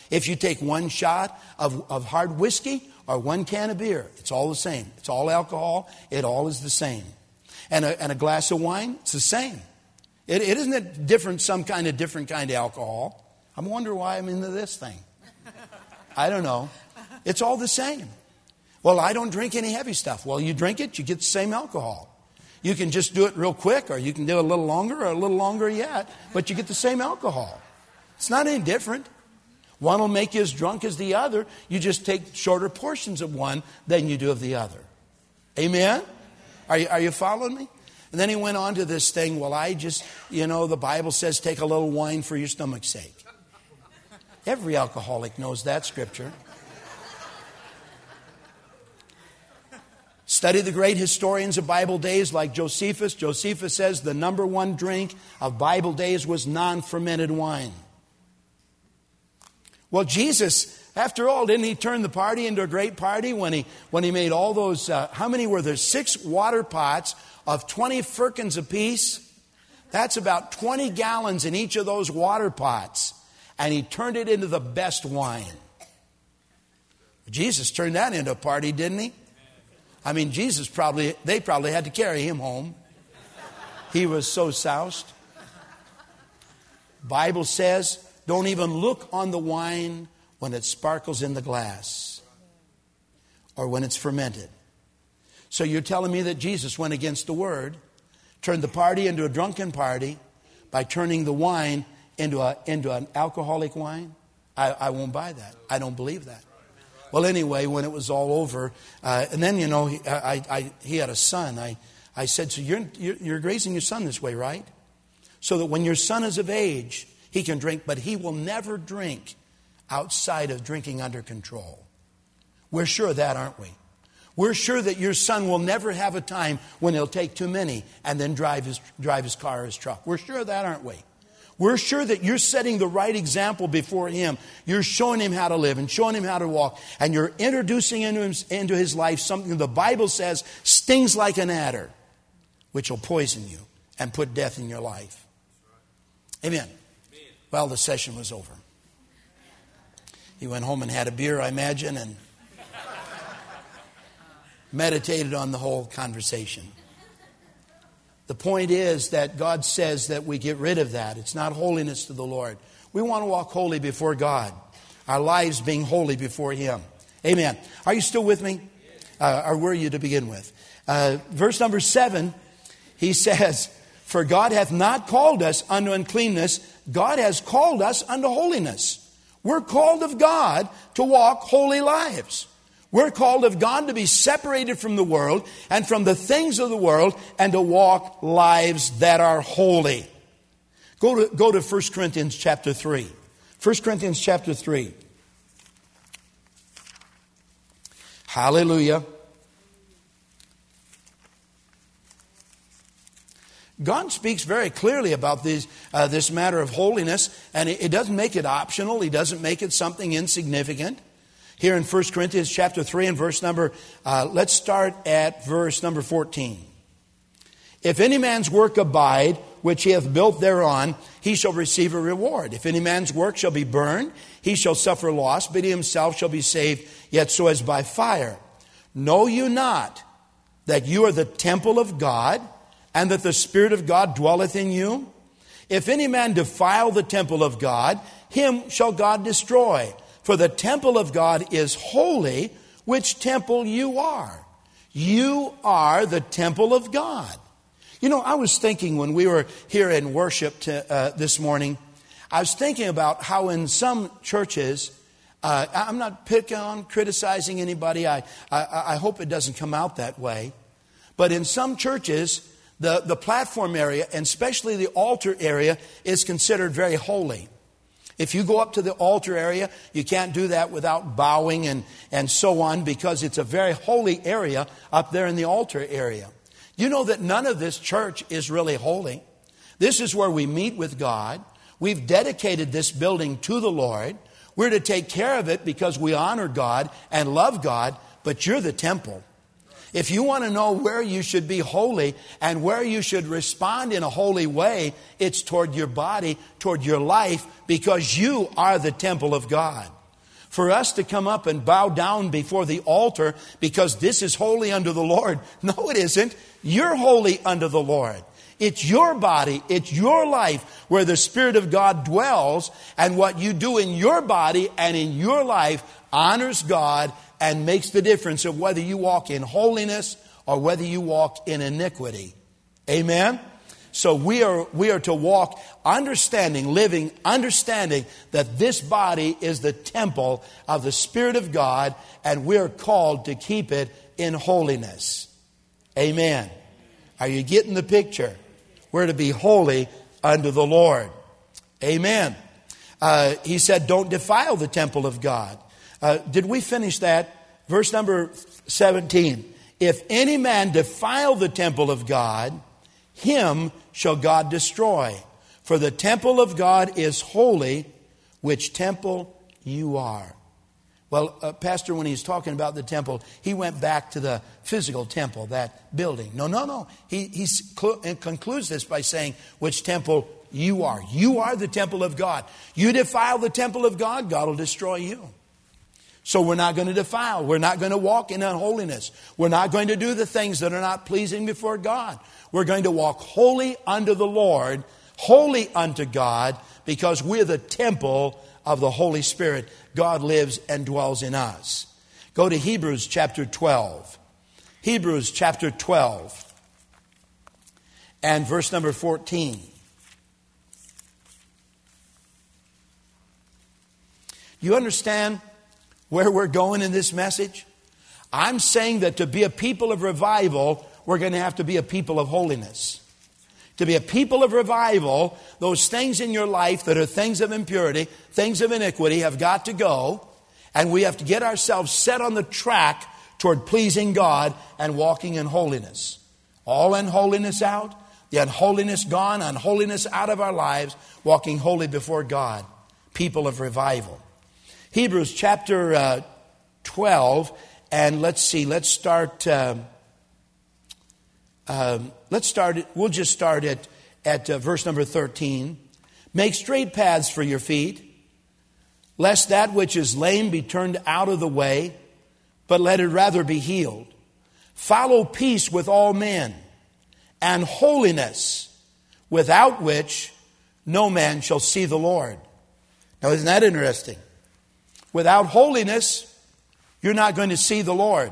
If you take one shot of, of hard whiskey or one can of beer, it's all the same. It's all alcohol. It all is the same. And a, and a glass of wine, it's the same. It, it isn't it different, some kind of different kind of alcohol. I'm wondering why I'm into this thing. I don't know. It's all the same. Well, I don't drink any heavy stuff. Well, you drink it, you get the same alcohol. You can just do it real quick, or you can do it a little longer, or a little longer yet, but you get the same alcohol. It's not any different. One will make you as drunk as the other. You just take shorter portions of one than you do of the other. Amen? Are you, are you following me? And then he went on to this thing, well, I just, you know, the Bible says take a little wine for your stomach's sake. Every alcoholic knows that scripture. Study the great historians of Bible days like Josephus. Josephus says the number one drink of Bible days was non-fermented wine. Well, Jesus, after all, didn't he turn the party into a great party when he when he made all those, uh, how many were there? Six water pots of twenty firkins apiece. That's about twenty gallons in each of those water pots. And he turned it into the best wine. Jesus turned that into a party, didn't he? I mean, Jesus probably, they probably had to carry him home. He was so soused. Bible says, don't even look on the wine when it sparkles in the glass or when it's fermented. So you're telling me that Jesus went against the word, turned the party into a drunken party by turning the wine into a into an alcoholic wine? I, I won't buy that. I don't believe that. Well, anyway, when it was all over, uh, and then, you know, he, I, I, he had a son. I, I said, so you're, you're, you're raising your son this way, right? So that when your son is of age, he can drink, but he will never drink outside of drinking under control. We're sure of that, aren't we? We're sure that your son will never have a time when he'll take too many and then drive his, drive his car or his truck. We're sure of that, aren't we? We're sure that you're setting the right example before him. You're showing him how to live and showing him how to walk. And you're introducing into, him, into his life something the Bible says stings like an adder, which will poison you and put death in your life. Amen. Well, the session was over. He went home and had a beer, I imagine, and meditated on the whole conversation. The point is that God says that we get rid of that. It's not holiness to the Lord. We want to walk holy before God. Our lives being holy before Him. Amen. Are you still with me? Uh, or were you to begin with? Uh, verse number seven, he says, for God hath not called us unto uncleanness. God has called us unto holiness. We're called of God to walk holy lives. We're called of God to be separated from the world and from the things of the world and to walk lives that are holy. Go to, go to First Corinthians chapter three. First Corinthians chapter three. Hallelujah. God speaks very clearly about these, uh, this matter of holiness, and it, it doesn't make it optional. He doesn't make it something insignificant. Here in First Corinthians chapter three and verse number, uh, let's start at verse number fourteen. If any man's work abide, which he hath built thereon, he shall receive a reward. If any man's work shall be burned, he shall suffer loss, but he himself shall be saved, yet so as by fire. Know you not that you are the temple of God, and that the Spirit of God dwelleth in you? If any man defile the temple of God, him shall God destroy. For the temple of God is holy, which temple you are. You are the temple of God. You know, I was thinking when we were here in worship to, uh, this morning, I was thinking about how in some churches, uh, I'm not picking on, criticizing anybody. I, I, I hope it doesn't come out that way. But in some churches, the, the platform area, and especially the altar area, is considered very holy. If you go up to the altar area, you can't do that without bowing and, and so on, because it's a very holy area up there in the altar area. You know that none of this church is really holy. This is where we meet with God. We've dedicated this building to the Lord. We're to take care of it because we honor God and love God, but you're the temple. If you want to know where you should be holy and where you should respond in a holy way, it's toward your body, toward your life, because you are the temple of God. For us to come up and bow down before the altar because this is holy unto the Lord. No, it isn't. You're holy unto the Lord. It's your body, it's your life where the Spirit of God dwells, and what you do in your body and in your life honors God and makes the difference of whether you walk in holiness or whether you walk in iniquity. Amen? So we are we are to walk understanding, living, understanding that this body is the temple of the Spirit of God, and we're called to keep it in holiness. Amen. Are you getting the picture? We're to be holy unto the Lord. Amen. Uh, he said, don't defile the temple of God. Uh, did we finish that? Verse number seventeen. If any man defile the temple of God, him shall God destroy. For the temple of God is holy, which temple you are. Well, uh, Pastor, when he's talking about the temple, he went back to the physical temple, that building. No, no, no. He, he cl- concludes this by saying, which temple you are. You are the temple of God. You defile the temple of God, God will destroy you. So we're not going to defile. We're not going to walk in unholiness. We're not going to do the things that are not pleasing before God. We're going to walk holy unto the Lord, holy unto God, because we're the temple of the Holy Spirit. God lives and dwells in us. Go to Hebrews chapter twelve. Hebrews chapter twelve and verse number fourteen. You understand where we're going in this message? I'm saying that to be a people of revival, we're going to have to be a people of holiness. To be a people of revival, those things in your life that are things of impurity, things of iniquity have got to go. And we have to get ourselves set on the track toward pleasing God and walking in holiness. All unholiness out, the unholiness gone, unholiness out of our lives, walking holy before God. People of revival. Hebrews chapter uh, twelve, and let's see, let's start... Uh, Um, let's start it. We'll just start at, at uh, verse number thirteen. Make straight paths for your feet, lest that which is lame be turned out of the way, but let it rather be healed. Follow peace with all men, and holiness, without which no man shall see the Lord. Now, isn't that interesting? Without holiness, you're not going to see the Lord.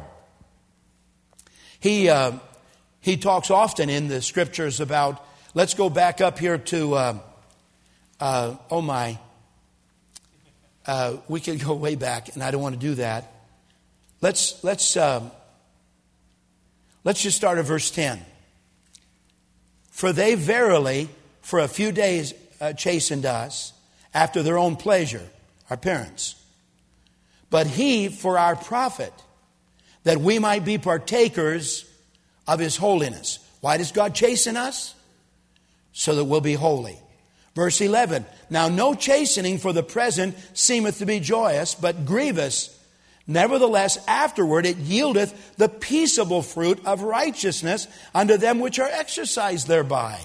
He... Uh, He talks often in the scriptures about, let's go back up here to, uh, uh, oh my, uh, we could go way back, and I don't want to do that. Let's, let's, um, let's just start at verse ten. For they verily, for a few days, uh, chastened us after their own pleasure, our parents. But he for our profit, that we might be partakers of his holiness. Why does God chasten us? So that we'll be holy. Verse eleven. Now no chastening for the present seemeth to be joyous, but grievous. Nevertheless, afterward it yieldeth the peaceable fruit of righteousness unto them which are exercised thereby.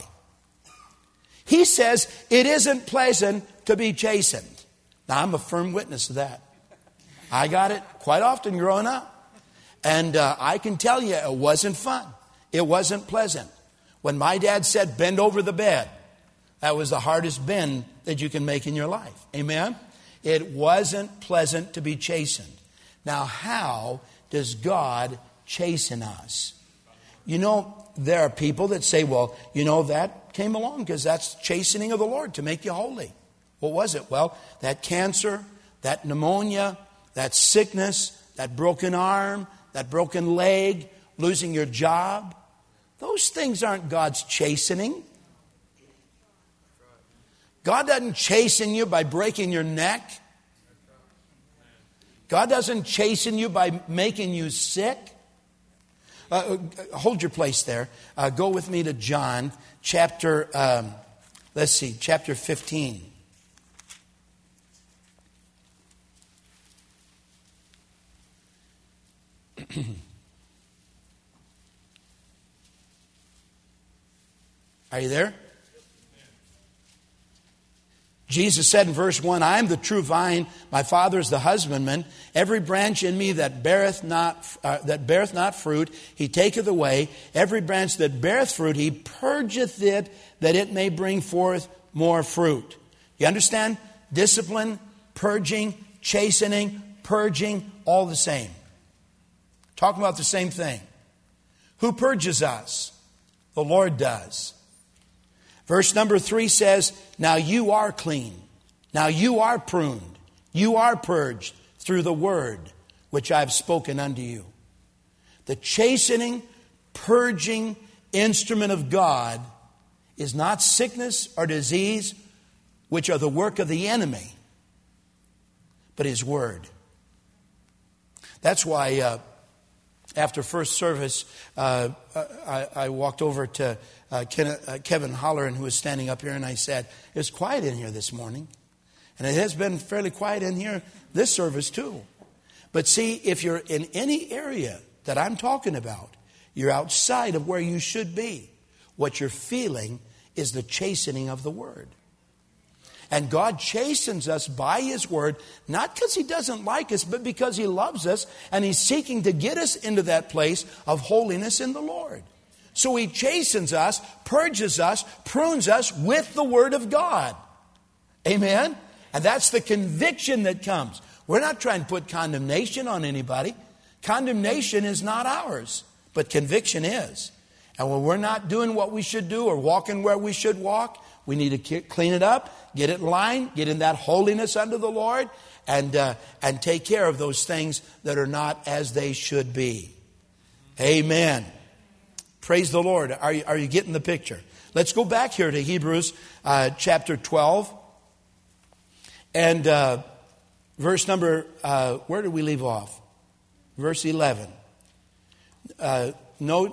He says it isn't pleasant to be chastened. Now I'm a firm witness of that. I got it quite often growing up. And uh, I can tell you it wasn't fun. It wasn't pleasant. When my dad said, bend over the bed, that was the hardest bend that you can make in your life. Amen? It wasn't pleasant to be chastened. Now, how does God chasten us? You know, there are people that say, well, you know, that came along because that's chastening of the Lord to make you holy. What was it? Well, that cancer, that pneumonia, that sickness, that broken arm, that broken leg, losing your job. Those things aren't God's chastening. God doesn't chasten you by breaking your neck. God doesn't chasten you by making you sick. Uh, hold your place there. Uh, go with me to John chapter, um, let's see, chapter fifteen. Are you there? Jesus said in verse one, I am the true vine, my Father is the husbandman. Every branch in me that beareth not uh, that beareth not fruit, he taketh away. Every branch that beareth fruit, he purgeth it, that it may bring forth more fruit. You understand? Discipline, purging, chastening, purging, all the same. Talking about the same thing. Who purges us? The Lord does. Verse number three says, now you are clean. Now you are pruned. You are purged through the word which I have spoken unto you. The chastening, purging instrument of God is not sickness or disease, which are the work of the enemy, but His word. That's why uh, after first service, uh, I, I walked over to uh, Ken, uh, Kevin Holleran, who was standing up here, and I said, it's quiet in here this morning. And it has been fairly quiet in here this service too. But see, if you're in any area that I'm talking about, you're outside of where you should be. What you're feeling is the chastening of the word. And God chastens us by His word, not because He doesn't like us, but because He loves us, and He's seeking to get us into that place of holiness in the Lord. So He chastens us, purges us, prunes us with the word of God. Amen? And that's the conviction that comes. We're not trying to put condemnation on anybody. Condemnation is not ours, but conviction is. And when we're not doing what we should do or walking where we should walk, we need to clean it up, get it in line, get in that holiness under the Lord, and uh, and take care of those things that are not as they should be. Amen. Praise the Lord. Are you, are you getting the picture? Let's go back here to Hebrews uh, chapter twelve. And uh, verse number, uh, where did we leave off? Verse eleven. Uh, note,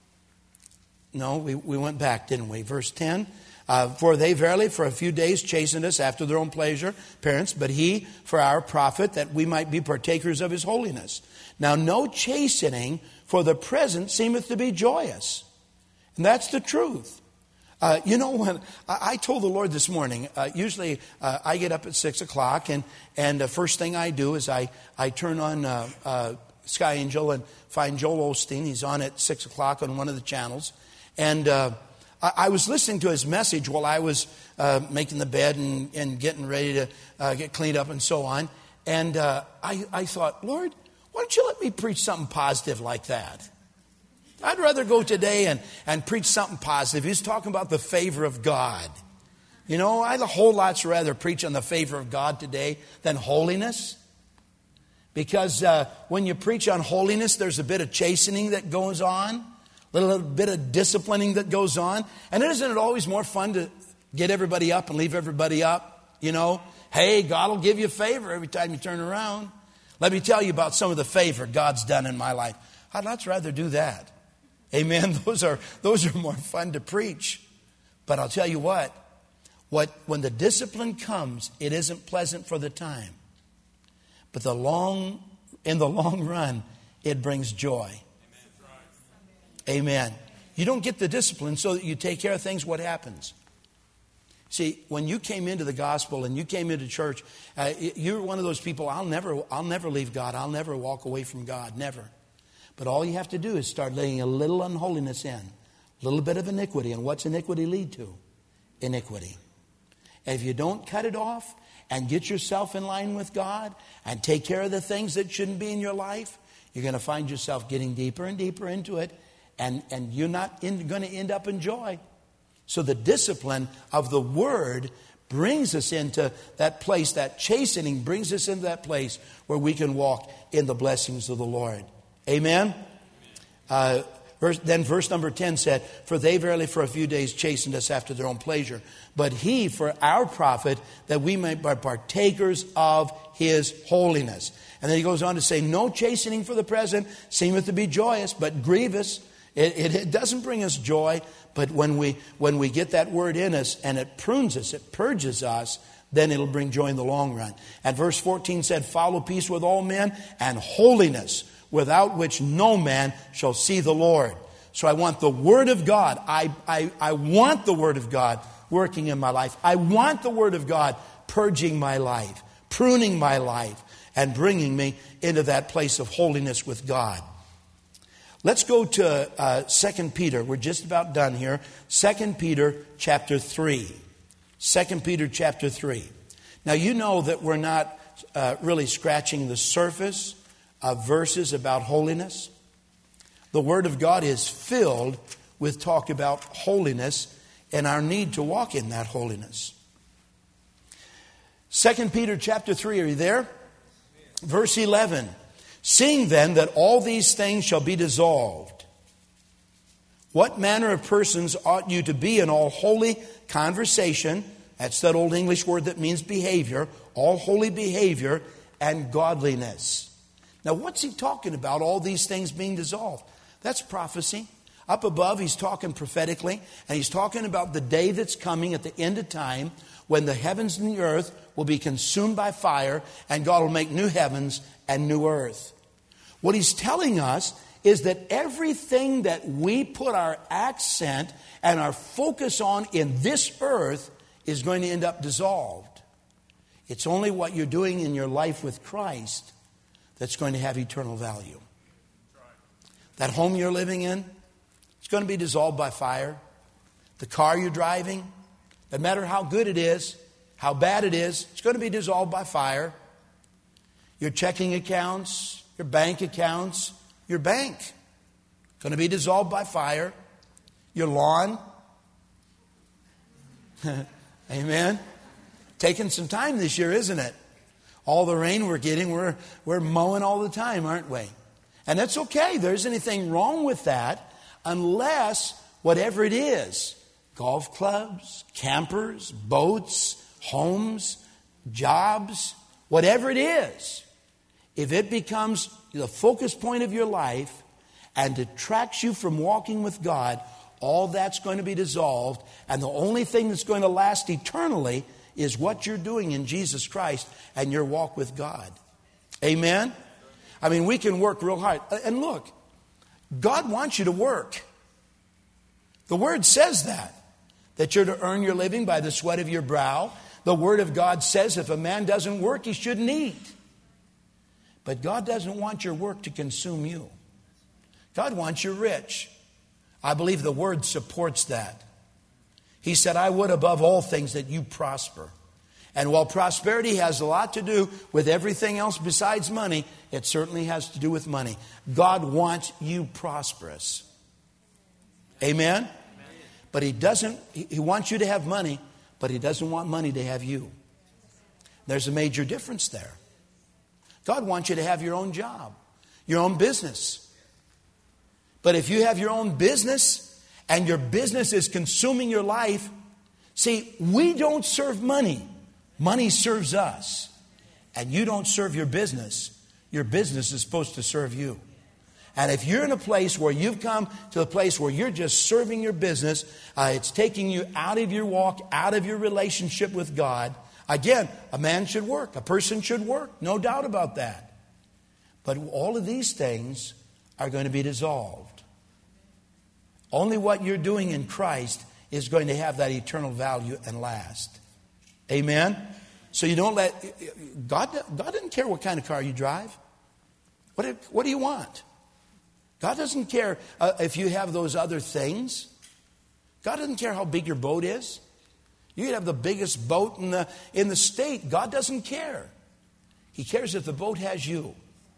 no, we, we went back, didn't we? Verse ten. Uh, for they verily for a few days chastened us after their own pleasure, parents, but He for our profit, that we might be partakers of His holiness. Now no chastening for the present seemeth to be joyous. And that's the truth. Uh, you know, when I, I told the Lord this morning, uh, usually uh, I get up at six o'clock, and and the first thing I do is I, I turn on uh, uh, Sky Angel and find Joel Osteen. He's on at six o'clock on one of the channels. And uh, I, I was listening to his message while I was uh, making the bed and, and getting ready to uh, get cleaned up and so on. And uh, I, I thought, Lord, why don't you let me preach something positive like that? I'd rather go today and, and preach something positive. He's talking about the favor of God. You know, I'd a whole lot rather preach on the favor of God today than holiness. Because uh, when you preach on holiness, there's a bit of chastening that goes on. A little, little bit of disciplining that goes on. And isn't it always more fun to get everybody up and leave everybody up? You know, hey, God will give you favor every time you turn around. Let me tell you about some of the favor God's done in my life. I'd much rather do that. Amen. Those are those are more fun to preach. But I'll tell you what, what when the discipline comes, it isn't pleasant for the time. But the long in the long run, it brings joy. Amen. You don't get the discipline so that you take care of things. What happens? See, when you came into the gospel and you came into church, uh, you're one of those people, I'll never, I'll never leave God. I'll never walk away from God. Never. But all you have to do is start letting a little unholiness in. A little bit of iniquity. And what's iniquity lead to? Iniquity. And if you don't cut it off and get yourself in line with God and take care of the things that shouldn't be in your life, you're going to find yourself getting deeper and deeper into it. And, and you're not in, going to end up in joy. So the discipline of the Word brings us into that place, that chastening brings us into that place where we can walk in the blessings of the Lord. Amen? Uh, verse, then verse number ten said, for they verily for a few days chastened us after their own pleasure, but He for our profit, that we might be partakers of His holiness. And then he goes on to say, no chastening for the present seemeth to be joyous, but grievous. It, it, it doesn't bring us joy, but when we when we get that word in us and it prunes us, it purges us, then it'll bring joy in the long run. And verse fourteen said, follow peace with all men and holiness, without which no man shall see the Lord. So I want the Word of God. I, I, I want the Word of God working in my life. I want the Word of God purging my life, pruning my life, and bringing me into that place of holiness with God. Let's go to uh, Second Peter. We're just about done here. Second Peter chapter three. Second Peter chapter three. Now you know that we're not uh, really scratching the surface of verses about holiness. The Word of God is filled with talk about holiness and our need to walk in that holiness. Second Peter chapter three, are you there? Verse eleven. Seeing then that all these things shall be dissolved, what manner of persons ought you to be in all holy conversation? That's that old English word that means behavior. All holy behavior and godliness. Now what's he talking about, all these things being dissolved? That's prophecy. Up above, he's talking prophetically, and he's talking about the day that's coming at the end of time when the heavens and the earth will be consumed by fire, and God will make new heavens and new earth. What he's telling us is that everything that we put our accent and our focus on in this earth is going to end up dissolved. It's only what you're doing in your life with Christ that's going to have eternal value. That home you're living in, it's going to be dissolved by fire. The car you're driving, no matter how good it is, how bad it is, it's going to be dissolved by fire. Your checking accounts, your bank accounts, your bank, going to be dissolved by fire. Your lawn, amen. Taking some time this year, isn't it? All the rain we're getting, we're we're mowing all the time, aren't we? And that's okay. There isn't anything wrong with that unless whatever it is, golf clubs, campers, boats, homes, jobs, whatever it is, if it becomes the focus point of your life and detracts you from walking with God, all that's going to be dissolved. And the only thing that's going to last eternally is what you're doing in Jesus Christ and your walk with God. Amen? I mean, we can work real hard. And look, God wants you to work. The Word says that, that you're to earn your living by the sweat of your brow. The Word of God says if a man doesn't work, he shouldn't eat. But God doesn't want your work to consume you. God wants you rich. I believe the Word supports that. He said, I would above all things that you prosper. And while prosperity has a lot to do with everything else besides money, it certainly has to do with money. God wants you prosperous. Amen? Amen. But He doesn't, He wants you to have money, but He doesn't want money to have you. There's a major difference there. God wants you to have your own job, your own business. But if you have your own business and your business is consuming your life, see, we don't serve money. Money serves us. And you don't serve your business. Your business is supposed to serve you. And if you're in a place where you've come to a place where you're just serving your business, uh, it's taking you out of your walk, out of your relationship with God. Again, a man should work. A person should work. No doubt about that. But all of these things are going to be dissolved. Only what you're doing in Christ is going to have that eternal value and last. Amen? So you don't let... God, God doesn't care what kind of car you drive. What, what do you want? God doesn't care uh, if you have those other things. God doesn't care how big your boat is. You could have the biggest boat in the, in the state. God doesn't care. He cares if the boat has you.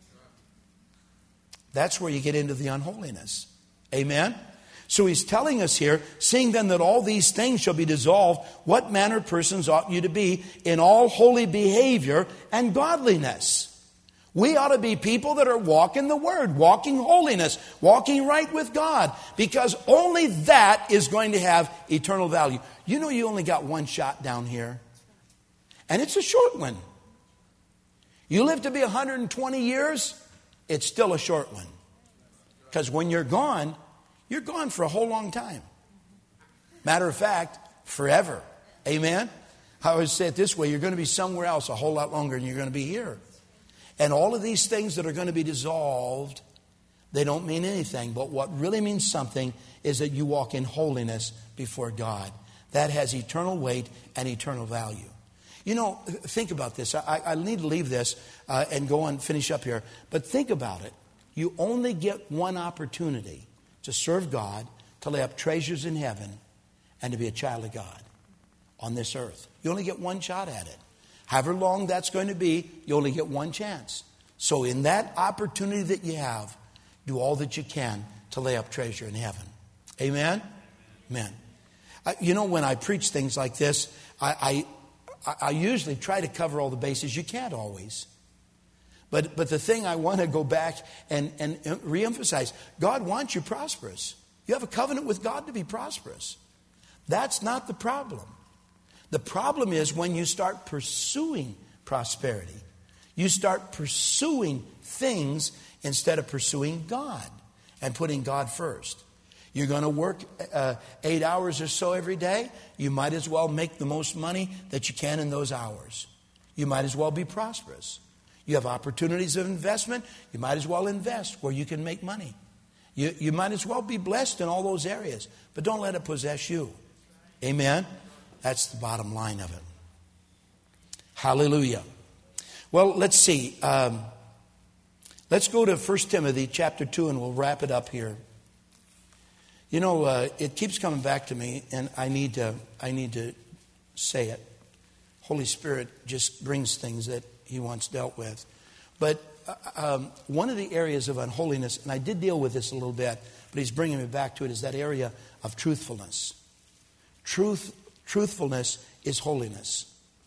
That's where you get into the unholiness. Amen? So he's telling us here, seeing then that all these things shall be dissolved, what manner of persons ought you to be in all holy behavior and godliness? We ought to be people that are walking the Word, walking holiness, walking right with God, because only that is going to have eternal value. You know you only got one shot down here, and it's a short one. You live to be one hundred twenty years, it's still a short one. Because when you're gone, you're gone for a whole long time. Matter of fact, forever. Amen? I always say it this way, you're going to be somewhere else a whole lot longer than you're going to be here. And all of these things that are going to be dissolved, They don't mean anything. But what really means something is that you walk in holiness before God. That has eternal weight and eternal value. You know, think about this. I, I need to leave this uh, and go on, finish up here. But think about it. You only get one opportunity to serve God, to lay up treasures in heaven, and to be a child of God on this earth. You only get one shot at it. However long that's going to be, you only get one chance. So in that opportunity that you have, do all that you can to lay up treasure in heaven. Amen? Amen. Uh, you know, when I preach things like this, I, I, I usually try to cover all the bases. You can't always. But but the thing I want to go back and, and reemphasize, God wants you prosperous. You have a covenant with God to be prosperous. That's not the problem. The problem is when you start pursuing prosperity. You start pursuing things instead of pursuing God and putting God first. You're going to work uh, eight hours or so every day. You might as well make the most money that you can in those hours. You might as well be prosperous. You have opportunities of investment. You might as well invest where you can make money. You, you might as well be blessed in all those areas. But don't let it possess you. Amen? That's the bottom line of it. Hallelujah. Well, let's see. Um, let's go to First Timothy chapter two and we'll wrap it up here. You know, uh, it keeps coming back to me, and I need to, I need to say it. Holy Spirit just brings things that He wants dealt with. But uh, um, one of the areas of unholiness, and I did deal with this a little bit, but He's bringing me back to it, is that area of truthfulness. Truth, truthfulness is holiness.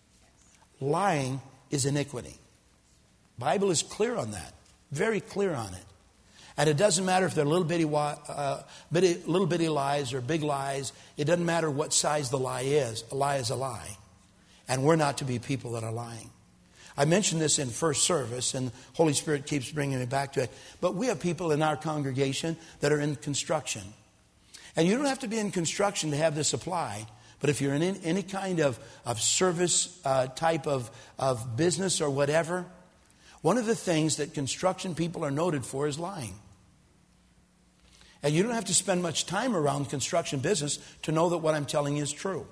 Lying is iniquity. The Bible is clear on that, very clear on it. And it doesn't matter if they're little bitty, uh, bitty, little bitty lies or big lies. It doesn't matter what size the lie is. A lie is a lie. And we're not to be people that are lying. I mentioned this in first service, and the Holy Spirit keeps bringing me back to it. But we have people in our congregation that are in construction. And you don't have to be in construction to have this apply. But if you're in any kind of, of service uh, type of, of business or whatever, one of the things that construction people are noted for is lying. And you don't have to spend much time around construction business to know that what I'm telling you is true.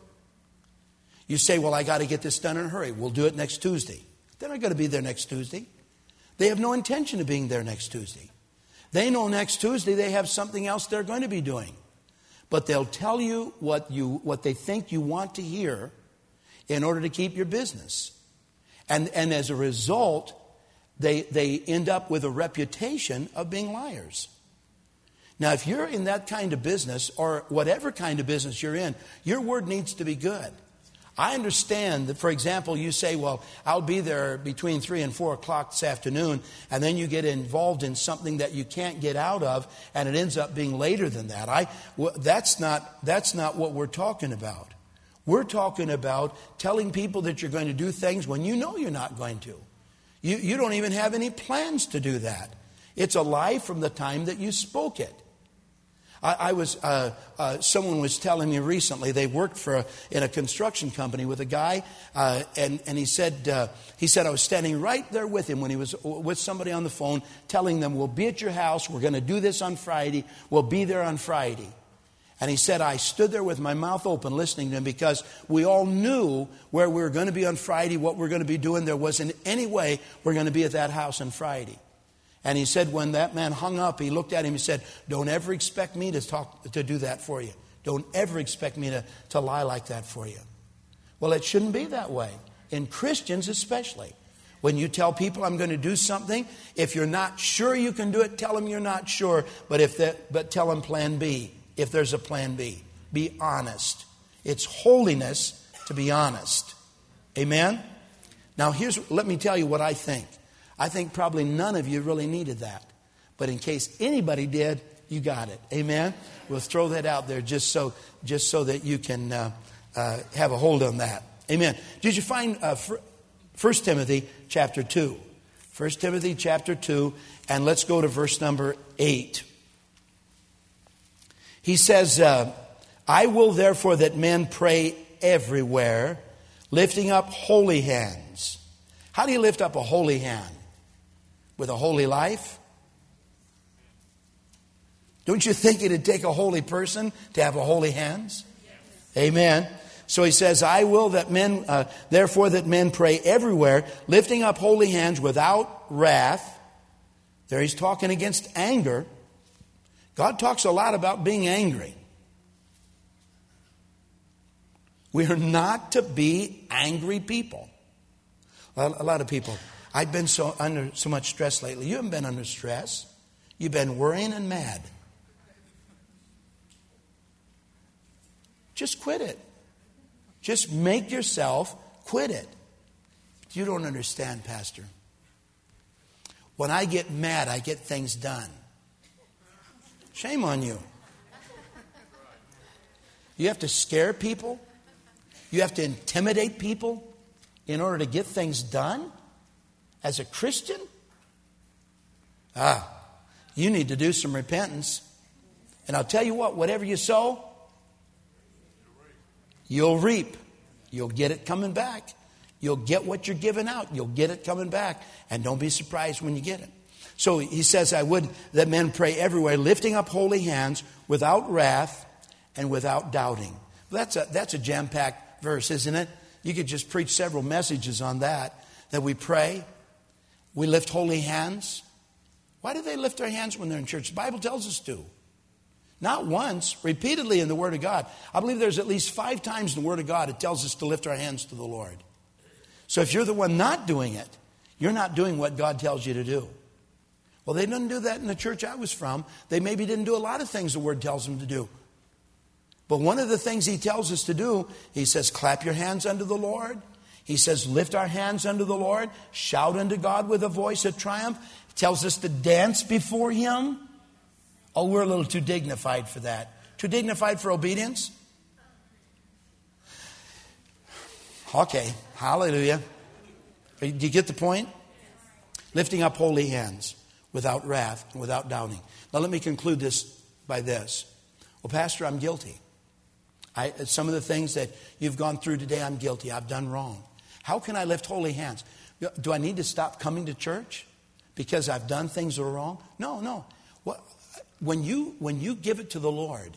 You say, well, I got to get this done in a hurry. We'll do it next Tuesday. They're not going to be there next Tuesday. They have no intention of being there next Tuesday. They know next Tuesday they have something else they're going to be doing. But they'll tell you what you what they think you want to hear in order to keep your business. And, and as a result, they, they end up with a reputation of being liars. Now, if you're in that kind of business, or whatever kind of business you're in, your word needs to be good. I understand that, for example, you say, well, I'll be there between three and four o'clock this afternoon, and then you get involved in something that you can't get out of, and it ends up being later than that. I, well, that's not, that's not what we're talking about. We're talking about telling people that you're going to do things when you know you're not going to. You, you don't even have any plans to do that. It's a lie from the time that you spoke it. I, I was, uh, uh, someone was telling me recently, they worked for a, in a construction company with a guy, uh, and, and he said, uh, he said, I was standing right there with him when he was with somebody on the phone, telling them, we'll be at your house, we're going to do this on Friday, we'll be there on Friday. And he said, I stood there with my mouth open listening to him because we all knew where we were going to be on Friday, what we were going to be doing. There wasn't any way we're going to be at that house on Friday. And he said when that man hung up, he looked at him and said, don't ever expect me to talk to do that for you. Don't ever expect me to, to lie like that for you. Well, it shouldn't be that way. In Christians especially. When you tell people I'm going to do something, if you're not sure you can do it, tell them you're not sure. But if that, but tell them plan B. If there's a plan B, be honest. It's holiness to be honest. Amen? Now here's, let me tell you what I think. I think probably none of you really needed that. But in case anybody did, you got it. Amen? We'll throw that out there just so, just so that you can uh, uh, have a hold on that. Amen. Did you find uh, First Timothy chapter two? First Timothy chapter two, and let's go to verse number eight. He says, uh, I will therefore that men pray everywhere, lifting up holy hands. How do you lift up a holy hand? With a holy life? Don't you think it'd take a holy person to have a holy hands? Amen. So he says, I will that men, uh, therefore that men pray everywhere, lifting up holy hands without wrath. There he's talking against anger. God talks a lot about being angry. We are not to be angry people. A lot of people, I've been so under so much stress lately. You haven't been under stress. You've been worrying and mad. Just quit it. Just make yourself quit it. You don't understand, Pastor. When I get mad, I get things done. Shame on you. You have to scare people. You have to intimidate people in order to get things done as a Christian? Ah, you need to do some repentance. And I'll tell you what, whatever you sow, you'll reap. You'll get it coming back. You'll get what you're giving out. You'll get it coming back. And don't be surprised when you get it. So he says, I would that men pray everywhere, lifting up holy hands without wrath and without doubting. Well, that's a, that's a jam-packed verse, isn't it? You could just preach several messages on that. That we pray. We lift holy hands. Why do they lift their hands when they're in church? The Bible tells us to. Not once, repeatedly in the Word of God. I believe there's at least five times in the Word of God it tells us to lift our hands to the Lord. So if you're the one not doing it, you're not doing what God tells you to do. Well, they didn't do that in the church I was from. They maybe didn't do a lot of things the Word tells them to do. But one of the things He tells us to do, He says, clap your hands unto the Lord. He says, lift our hands unto the Lord. Shout unto God with a voice of triumph. He tells us to dance before Him. Oh, we're a little too dignified for that. Too dignified for obedience? Okay, hallelujah. Do you get the point? Lifting up holy hands without wrath and without doubting. Now let me conclude this by this. Well, Pastor, I'm guilty. I, some of the things that you've gone through today, I'm guilty. I've done wrong. How can I lift holy hands? Do I need to stop coming to church because I've done things that are wrong? No, no. What, when you when you give it to the Lord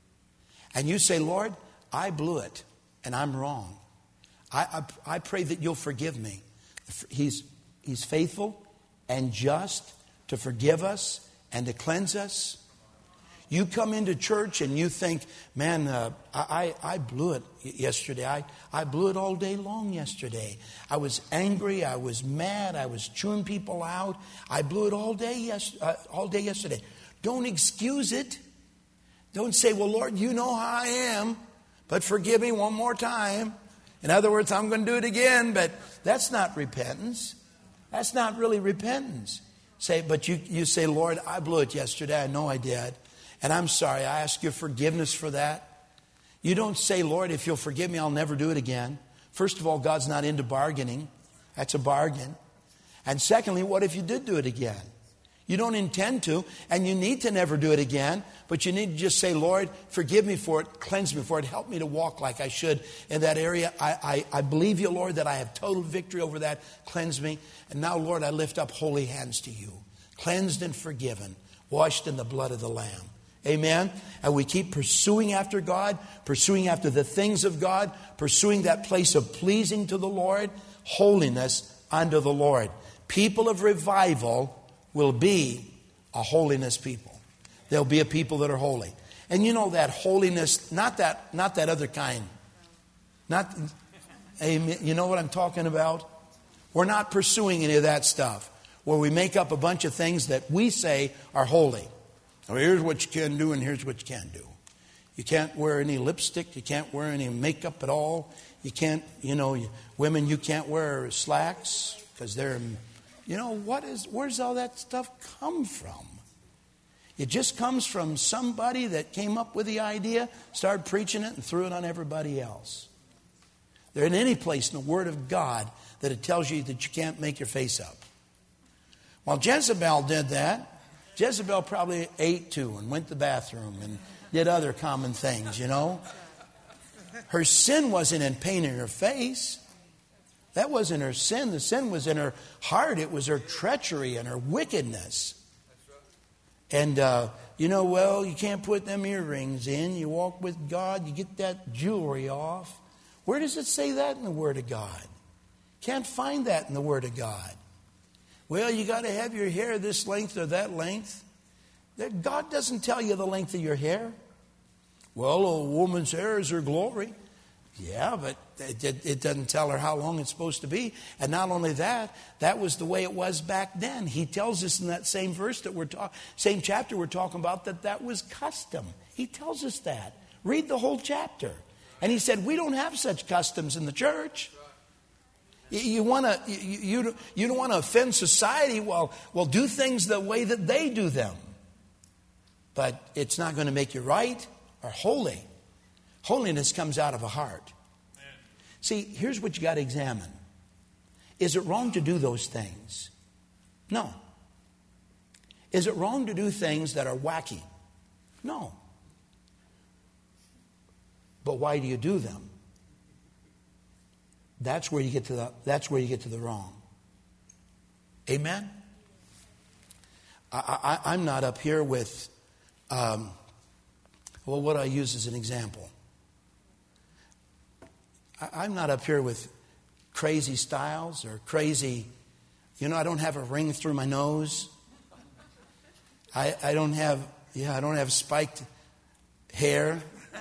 and you say, Lord, I blew it and I'm wrong. I, I, I pray that you'll forgive me. He's, he's faithful and just to forgive us and to cleanse us. You come into church and you think, man, uh, I, I blew it yesterday. I, I blew it all day long yesterday. I was angry. I was mad. I was chewing people out. I blew it all day, yes, uh, all day yesterday. Don't excuse it. Don't say, well, Lord, you know how I am, but forgive me one more time. In other words, I'm going to do it again, but that's not repentance. That's not really repentance. Say, but you, you say, Lord, I blew it yesterday. I know I did. And I'm sorry, I ask your forgiveness for that. You don't say, Lord, if you'll forgive me, I'll never do it again. First of all, God's not into bargaining. That's a bargain. And secondly, what if you did do it again? You don't intend to, and you need to never do it again, but you need to just say, Lord, forgive me for it, cleanse me for it, help me to walk like I should in that area. I, I, I believe you, Lord, that I have total victory over that. Cleanse me. And now, Lord, I lift up holy hands to you, cleansed and forgiven, washed in the blood of the Lamb. Amen. And we keep pursuing after God, pursuing after the things of God, pursuing that place of pleasing to the Lord, holiness unto the Lord. People of revival will be a holiness people. They'll be a people that are holy. And you know that holiness, not that, not that other kind. Not, amen. You know what I'm talking about? We're not pursuing any of that stuff where we make up a bunch of things that we say are holy. Well, here's what you can do and here's what you can't do. You can't wear any lipstick. You can't wear any makeup at all. You can't, you know, you, women, you can't wear slacks because they're, you know, what is, where's all that stuff come from? It just comes from somebody that came up with the idea, started preaching it, and threw it on everybody else. There isn't any place in the Word of God that it tells you that you can't make your face up. Well, Jezebel did that. Jezebel probably ate too and went to the bathroom and did other common things, you know. Her sin wasn't in painting her face. That wasn't her sin. The sin was in her heart. It was her treachery and her wickedness. And uh, you know, well, you can't put them earrings in. You walk with God, you get that jewelry off. Where does it say that in the Word of God? Can't find that in the Word of God. Well, you got to have your hair this length or that length. God doesn't tell you the length of your hair. Well, a woman's hair is her glory. Yeah, but it, it doesn't tell her how long it's supposed to be. And not only that, that was the way it was back then. He tells us in that same verse that we're talking, same chapter we're talking about, that that was custom. He tells us that. Read the whole chapter. And he said, we don't have such customs in the church. You, you want to, you, you, you don't want to offend society. Well, well, do things the way that they do them. But it's not going to make you right or holy. Holiness comes out of a heart. See, here's what you got to examine. Is it wrong to do those things? No. Is it wrong to do things that are wacky? No. But why do you do them? That's where you get to the, that's where you get to the wrong. Amen? I, I, I'm not up here with, um, well, what I use as an example. I'm not up here with crazy styles or crazy, you know, I don't have a ring through my nose. I, I don't have, yeah, I don't have spiked hair,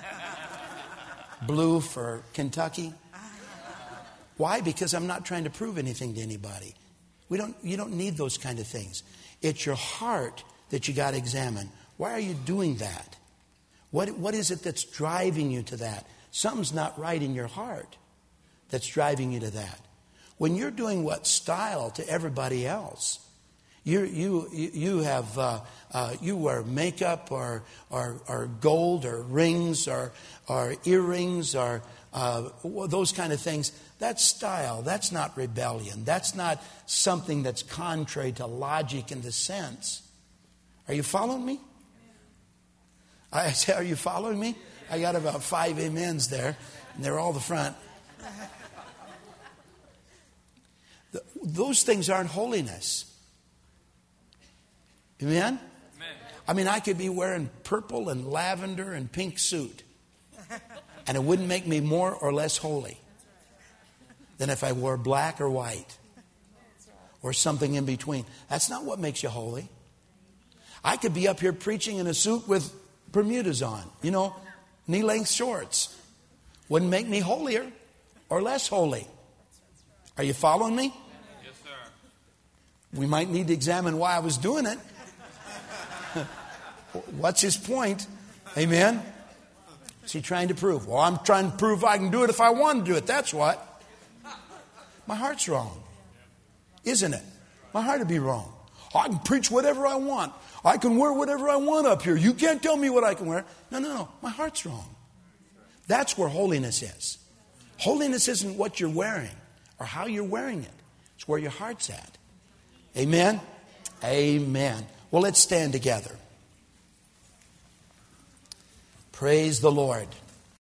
blue for Kentucky. Why? Because I'm not trying to prove anything to anybody. We don't, you don't need those kind of things. It's your heart that you got to examine. Why are you doing that? What, what is it that's driving you to that? Something's not right in your heart that's driving you to that. When you're doing what's style to everybody else, you you you have uh, uh, you wear makeup or or, or gold or rings or or earrings or uh, those kind of things. That's style. That's not rebellion. That's not something that's contrary to logic and to sense. Are you following me? I say, are you following me? I got about five amens there, and they're all the front. The, those things aren't holiness. Amen? Amen? I mean, I could be wearing purple and lavender and pink suit, and it wouldn't make me more or less holy than if I wore black or white or something in between. That's not what makes you holy. I could be up here preaching in a suit with Bermudas on, you know, knee-length shorts. Wouldn't make me holier or less holy. Are you following me? Yes, sir. We might need to examine why I was doing it. What's his point? Amen? What's he trying to prove? Well, I'm trying to prove I can do it if I want to do it. That's what. My heart's wrong. Isn't it? My heart would be wrong. I can preach whatever I want. I can wear whatever I want up here. You can't tell me what I can wear. No, no, no. My heart's wrong. That's where holiness is. Holiness isn't what you're wearing or how you're wearing it. It's where your heart's at. Amen? Amen. Well, let's stand together. Praise the Lord.